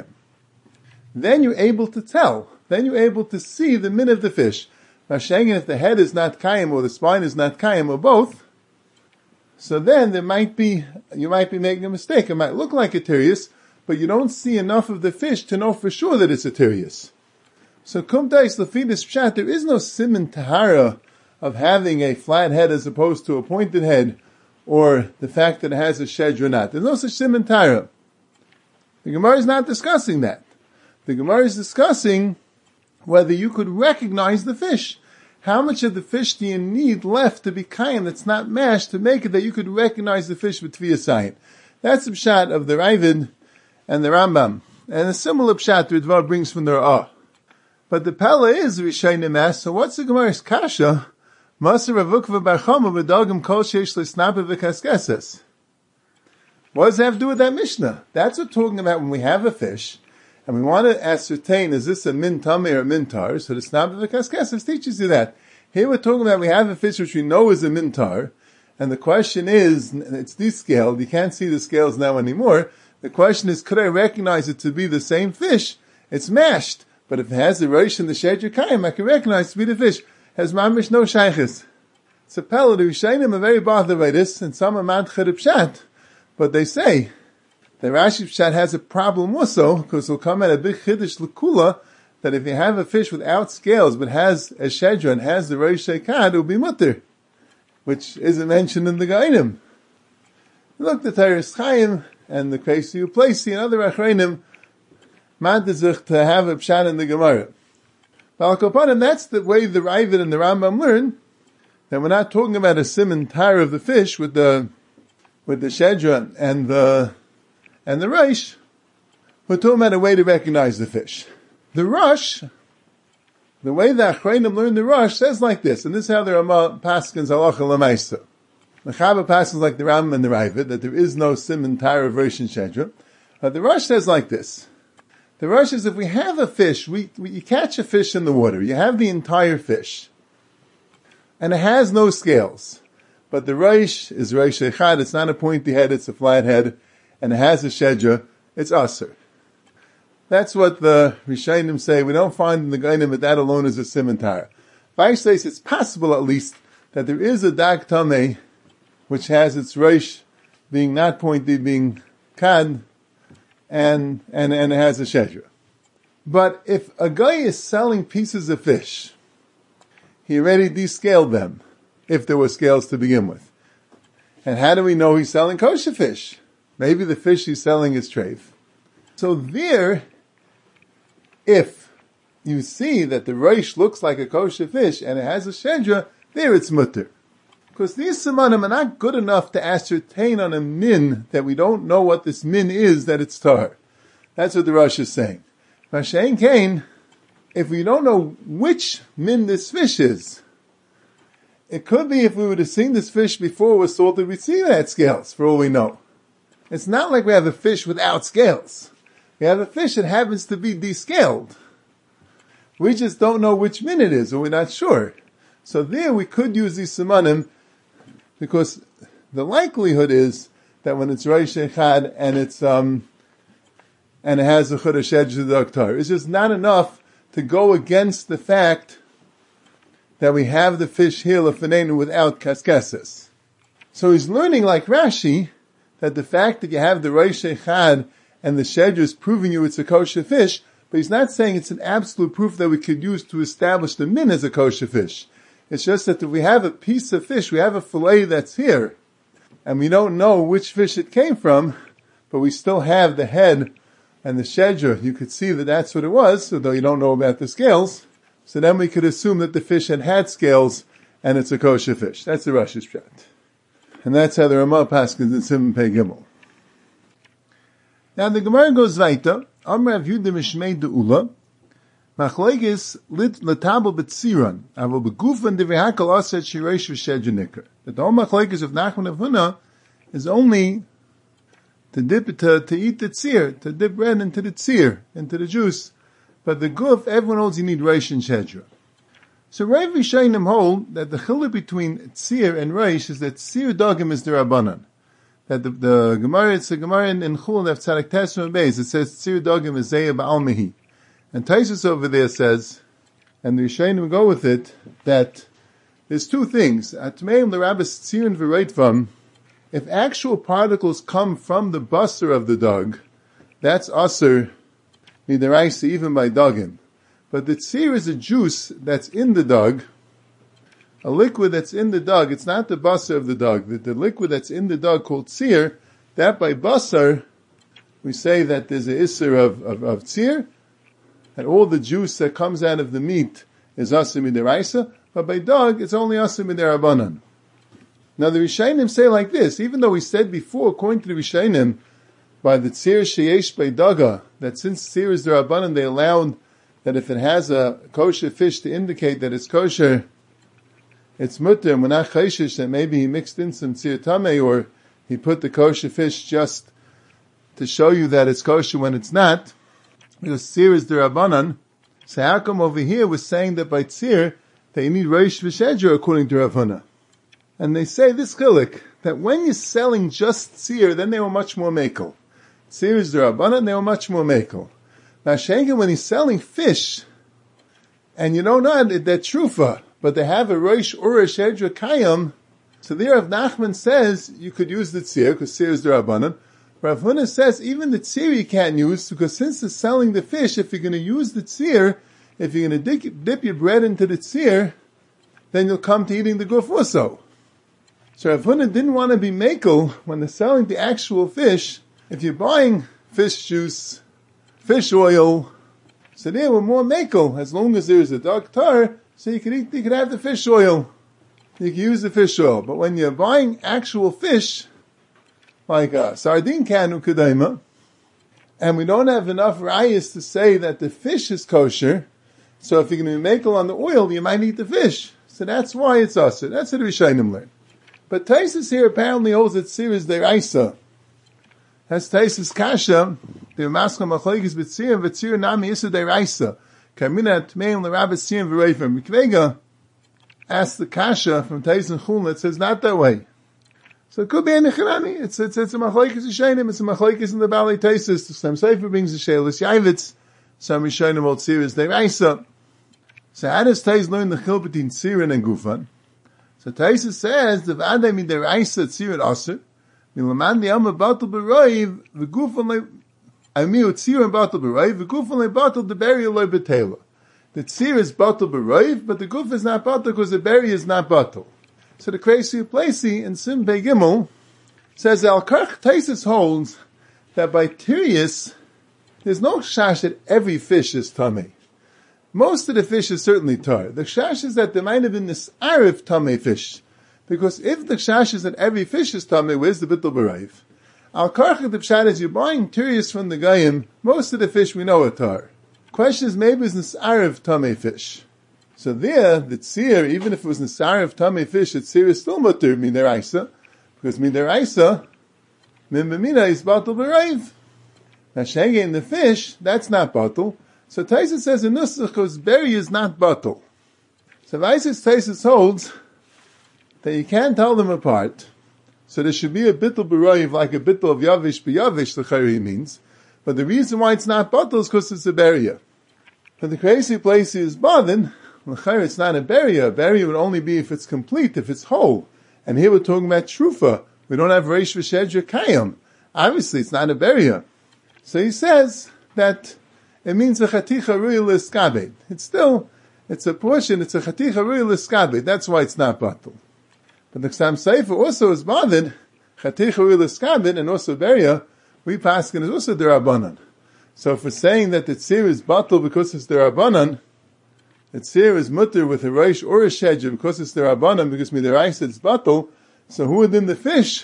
Then you're able to tell. Then you're able to see the min of the fish. Now, Shengen, if the head is not kayim or the spine is not kayim or both, so then there might be, you might be making a mistake. It might look like a Tirius, but you don't see enough of the fish to know for sure that it's a Tirius. So kumtais lefidus pshat, there is no siman tahara of having a flat head as opposed to a pointed head, or the fact that it has a shed or not. There's no such siman tahara. The Gemara is not discussing that. The Gemara is discussing whether you could recognize the fish. How much of the fish do you need left to be kaim that's not mashed to make it that you could recognize the fish with tviyasayin? That's the pshat of the Ravid and the Rambam. And a similar pshat the Ridva brings from the Ra'ah. But the Pella is Rishayim as, so what's the Gemara's kasha? Masar Ravukva Barchama v'dagim kol sheish l'snapa v'kaskeses. What does that have to do with that Mishnah? That's what we're talking about when we have a fish, and we want to ascertain, is this a min tameh or a min tar? So the snapa v'kaskeses teaches you that. Here we're talking about we have a fish which we know is a min tar, and the question is, it's descaled, you can't see the scales now anymore. The question is, could I recognize it to be the same fish? It's mashed, but if it has the rosh and the shedra kayim, I can recognize it to be the fish. Has mamish no shaykhis. It's a pella, the Rishayim are very bothered by this, and some are madchad pshat, but they say, the Rashi pshat has a problem also, because it'll come at a big chiddush l'kula, that if you have a fish without scales, but has a shedra and has the rosh shekad, it will be mutter, which isn't mentioned in the Ga'inim. Look, the Teres Chaim, and the Kreisi Uplesi, and other Achreinim, mantizich to have a pshat in the Gemara. Balkopanim, that's the way the Ravid and the Rambam learn, that we're not talking about a siman tar of the fish with the, with the shedra and the, and the rosh. We're talking about a way to recognize the fish. The rosh, the way the Achreinim learn the rosh says like this, and this is how the Ramah paskins halacha l'maisa. The Chava paskins like the Rambam and the Ravid, that there is no siman tar of rosh and shedra. But the rosh says like this. The rosh is if we have a fish, we, we you catch a fish in the water, you have the entire fish, and it has no scales. But the rosh is rosh echad, it's not a pointy head, it's a flat head, and it has a shedra, it's aser. That's what the Rishayim say. We don't find in the Gainim that that alone is a siman tar. Vaish says it's possible at least that there is a dag tameh, which has its rosh being not pointy, being kad, and, and, and it has a shedra. But if a guy is selling pieces of fish, he already descaled them, if there were scales to begin with. And how do we know he's selling kosher fish? Maybe the fish he's selling is treif. So there, if you see that the reish looks like a kosher fish and it has a shedra, there it's mutter. Because these simanim are not good enough to ascertain on a min that we don't know what this min is, that it's tar. That's what the Rosh is saying. Mashain Kain, if we don't know which min this fish is, it could be if we would have seen this fish before it was salted, we'd see it had scales, for all we know. It's not like we have a fish without scales. We have a fish that happens to be descaled. We just don't know which min it is, or we're not sure. So there we could use these simanim, because the likelihood is that when it's Reish Echad and it's, um, and it has a Chodesh Shedra, it's just not enough to go against the fact that we have the fish here lefanenu without kaskeses. So he's learning like Rashi that the fact that you have the Reish Echad and the Shedra is proving you it's a kosher fish, but he's not saying it's an absolute proof that we could use to establish the min as a kosher fish. It's just that if we have a piece of fish, we have a fillet that's here, and we don't know which fish it came from, but we still have the head and the shedra. You could see that that's what it was, although you don't know about the scales. So then we could assume that the fish had had scales, and it's a kosher fish. That's the Rosh's shot. And that's how the Ramah paskins in Simon Pei Gimel. Now the Gemara goes weiter. Amr Rav Yehuda Mishmei De'ula. Machlegis lit letabel betziran. Avol begufan devehakal aset shireish v'shedra nikar. That the whole machlegis of Nachman of Huna is only to dip it, to, to eat the tzir, to dip bread into the tzir, into the juice. But the guf, everyone holds you need reish and shedra. So Rav Yishayim hold that the chiluk between tzir and reish is that tzir dogim is the rabbanan. That the, the Gemara, it's a Gemara in, in Chul, that Tzadik Tesman Beis, it says tzir dogim is zeya ba'al mehi. And Taisus over there says, and the Yishayim go with it, that there's two things. Atmeim l'rabbis tzir and v'reitvam, if actual particles come from the basar of the dog, that's aser midaraisa even by dogim. But the tzir is a juice that's in the dog, a liquid that's in the dog. It's not the basar of the dog. The, the liquid that's in the dog called tzir, that by basar, we say that there's a isser of, of, of tzir, and all the juice that comes out of the meat is aser midaraisa, but by dog, it's only aser midarabanan. Now the Rishonim say like this, even though we said before, according to the Rishonim, by the tzir sheyesh by daga, that since tzir is the rabbanan, they allowed that if it has a kosher fish to indicate that it's kosher, it's mutter, and we're not chayshish, that maybe he mixed in some tzir tameh, or he put the kosher fish just to show you that it's kosher when it's not, because tzir is the rabbanan. So how come over here we're saying that by tzir, that you need reish v'shedra according to Rav Huna? And they say this chilik, that when you're selling just tzir, then they were much more mekel. Tzir is the rabbanan, they were much more mekel. Now Shengen, when he's selling fish, and you don't know that they're trufa, but they have a reish or a shedra kayam, so there Rav Nachman says you could use the tzir, because tzir is the rabbanan. Rav Huna says even the tzir you can't use, because since they're selling the fish, if you're going to use the tzir, if you're going to dip, dip your bread into the tzir, then you'll come to eating the guf also. So Rav Huna didn't want to be mekel when they're selling the actual fish. If you're buying fish juice, fish oil, so there we're more mekel, as long as there's a dog tar, so you can eat, you can have the fish oil. You can use the fish oil. But when you're buying actual fish, like a sardine can u'kedaima, and we don't have enough rayas to say that the fish is kosher, so if you're going to be mekel on the oil, you might eat the fish. So that's why it's usher. That's what the Rishonim learn. But Taisus here apparently holds that tzir is deraisa. That's Taisus kasha. The maskal machlokes b'tzir and v'tzir nami isa deraisa. Kamina tmeim l'rabbis tzir and v'reifim. Mikvega asked the kasha from Taisus Chulin that says not that way. So it could be a necharani. It's it's it's a machlokes yishayim. It's a machlokes in the Balei Taisus. Some sefer brings the sheilus yavitz. Some yishayim hold tzir is deraisa. So how does Taisus learn the chil between tzir and gufan? So Taisus says, the v'adai mi deraisa tzir and aser, milaman di amma batal b'roiv, v'gufan le, amiu tzir and batal b'roiv, v'gufan le batal the berry le betela. The tzir is batal b'roiv, but the guf is not batal because the berry is not batal. So the crazy placey in Sim Pei Gimel, Says Al-Karch Taisus holds that by Tirius, there's no chash that every fish is tamei. Most of the fish is certainly tar. The chash is that there might have been this arif tamei fish. Because if the chash is that every fish is tamei, where's the bittul b'raiv? Al-Karch the pshat is you're buying Tirius from the Gayim, most of the fish we know are tar. Question is maybe it's this arif tamei fish. So there, the tzir, even if it was this arif tamei fish, the tzir is still mutter midaraisa. Because midaraisa, min b'mina is batul b'raiv. Now shenge in the fish, that's not batul. So Taisus says in Nusach, because berry is not batul. So Vaisis Taisus holds that you can't tell them apart. So there should be a bittul b'raiv like a bittul of yavish b'yavish, the chayri means. But the reason why it's not batul is because it's a beria. But the crazy place is badin, l'chayr it's not a beria. A beria would only be if it's complete, if it's whole. And here we're talking about trufa. We don't have reish v'shedra kayam. Obviously, it's not a beria. So he says that it means a chaticha rui l'skabed. It's still, it's a portion, it's a chaticha rui l'skabed. That's why it's not batul. But the Ksam Sefer also is bothered, chaticha rui l'skabed, and also beria, we paskin is also derabanan. So if we're saying that the tzir is batul because it's derabanan, the tzir is mutter with a reish or a shedja because it's derabanan, because midaraisa it's batul, so who within the fish?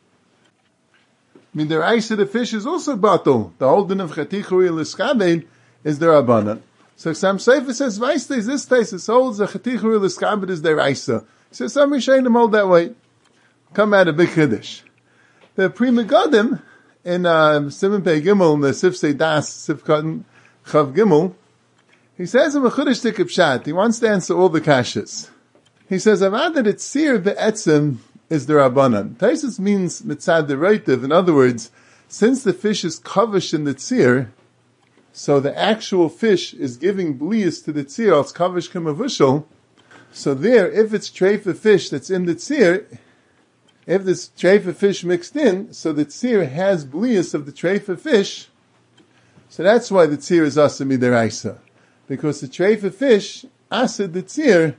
Midaraisa the fish is also batul. The whole din of chaticha rui l'skabed is derabanan. So Ksam Sefer says, Vaistes, this Taisus holds the chaticha rui l'skabed is deraisa. He says, some Rishonim hold that way. Come out a big chiddush. The Pri Megadim, in uh, Simon Pei Gimel, in the Sif Seidas, Sif Chav Gimel, he says in a chiddush tikk pshat, he wants to answer all the kashas. He says, Avad that it's sir be'etzim is the Rabbanan. Taisus means mitzad deroitiv. In other words, since the fish is kavish in the tzir, so the actual fish is giving blias to the tzir, it's kavish k'mavushal. So there, if it's treifa fish that's in the tzir, if this treifa fish mixed in, so the tzir has blias of the treifa fish, so that's why the tzir is asa midaraisa. Because the treifa fish, asa the tzir,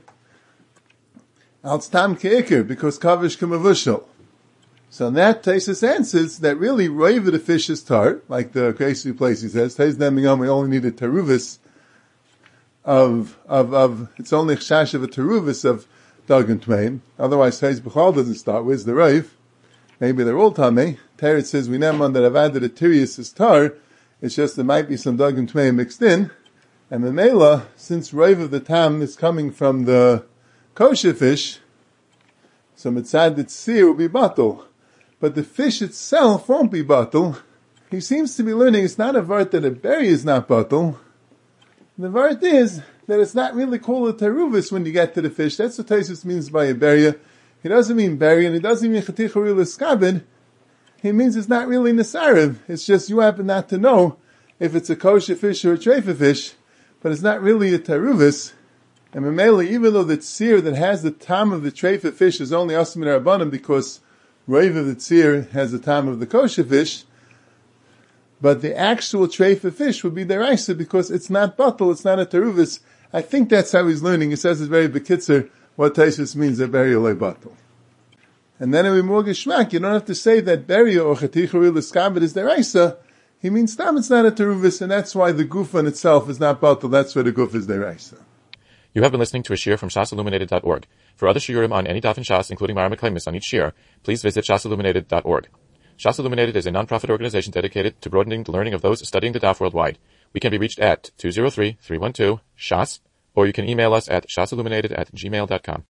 al stam ke'ikir, because kavish k'mavushal. So in that, Taisus answers that really roiv of the fish is tar, like the crazy place he says, Taisus Nemiyom, we only need a taruvis of, of, of, it's only chash of a taruvis of dog and tmeim. Otherwise, Taisus B'chal doesn't start. Where's the roiv? Maybe they're all tamei. Teretz says, we never on that avad that a tirius is tar, it's just there might be some dog and tmeim mixed in. And Memela, since roiv of the tam is coming from the kosher fish, so mitzad the tzir will be batul. But the fish itself won't be batul. He seems to be learning it's not a vart that a berry is not batul. The vart is that it's not really called a teruvis when you get to the fish. That's what Taisus means by a berry. He doesn't mean berry, and he doesn't mean chaticha rui l'skabed. He means it's not really nesariv. It's just you happen not to know if it's a kosher fish or a treifa fish, but it's not really a teruvis. And memeli, even though the tzir that has the tam of the treifa fish is only asim in Rabbanim because Raiv of the tzir has the time of the kosher fish, but the actual treifa fish would be deraisa because it's not batul, it's not a teruvis. I think that's how he's learning. He says it's very bekitzer what Taisus means that beria loy batul. And then in Rimor Geshmak, you don't have to say that beria or chaticha rui l'skabed is deraisa. He means tam it's not a teruvis, and that's why the guf in itself is not batul. That's why the guf is deraisa. You have been listening to a shiur from shas illuminated dot org. For other shiurim on any daf in Shas, including Mara Meklemis on each shiur, please visit shas illuminated dot org. Shas Illuminated is a non-profit organization dedicated to broadening the learning of those studying the daf worldwide. We can be reached at two zero three, three one two, shas, or you can email us at shasilluminated at gmail dot com.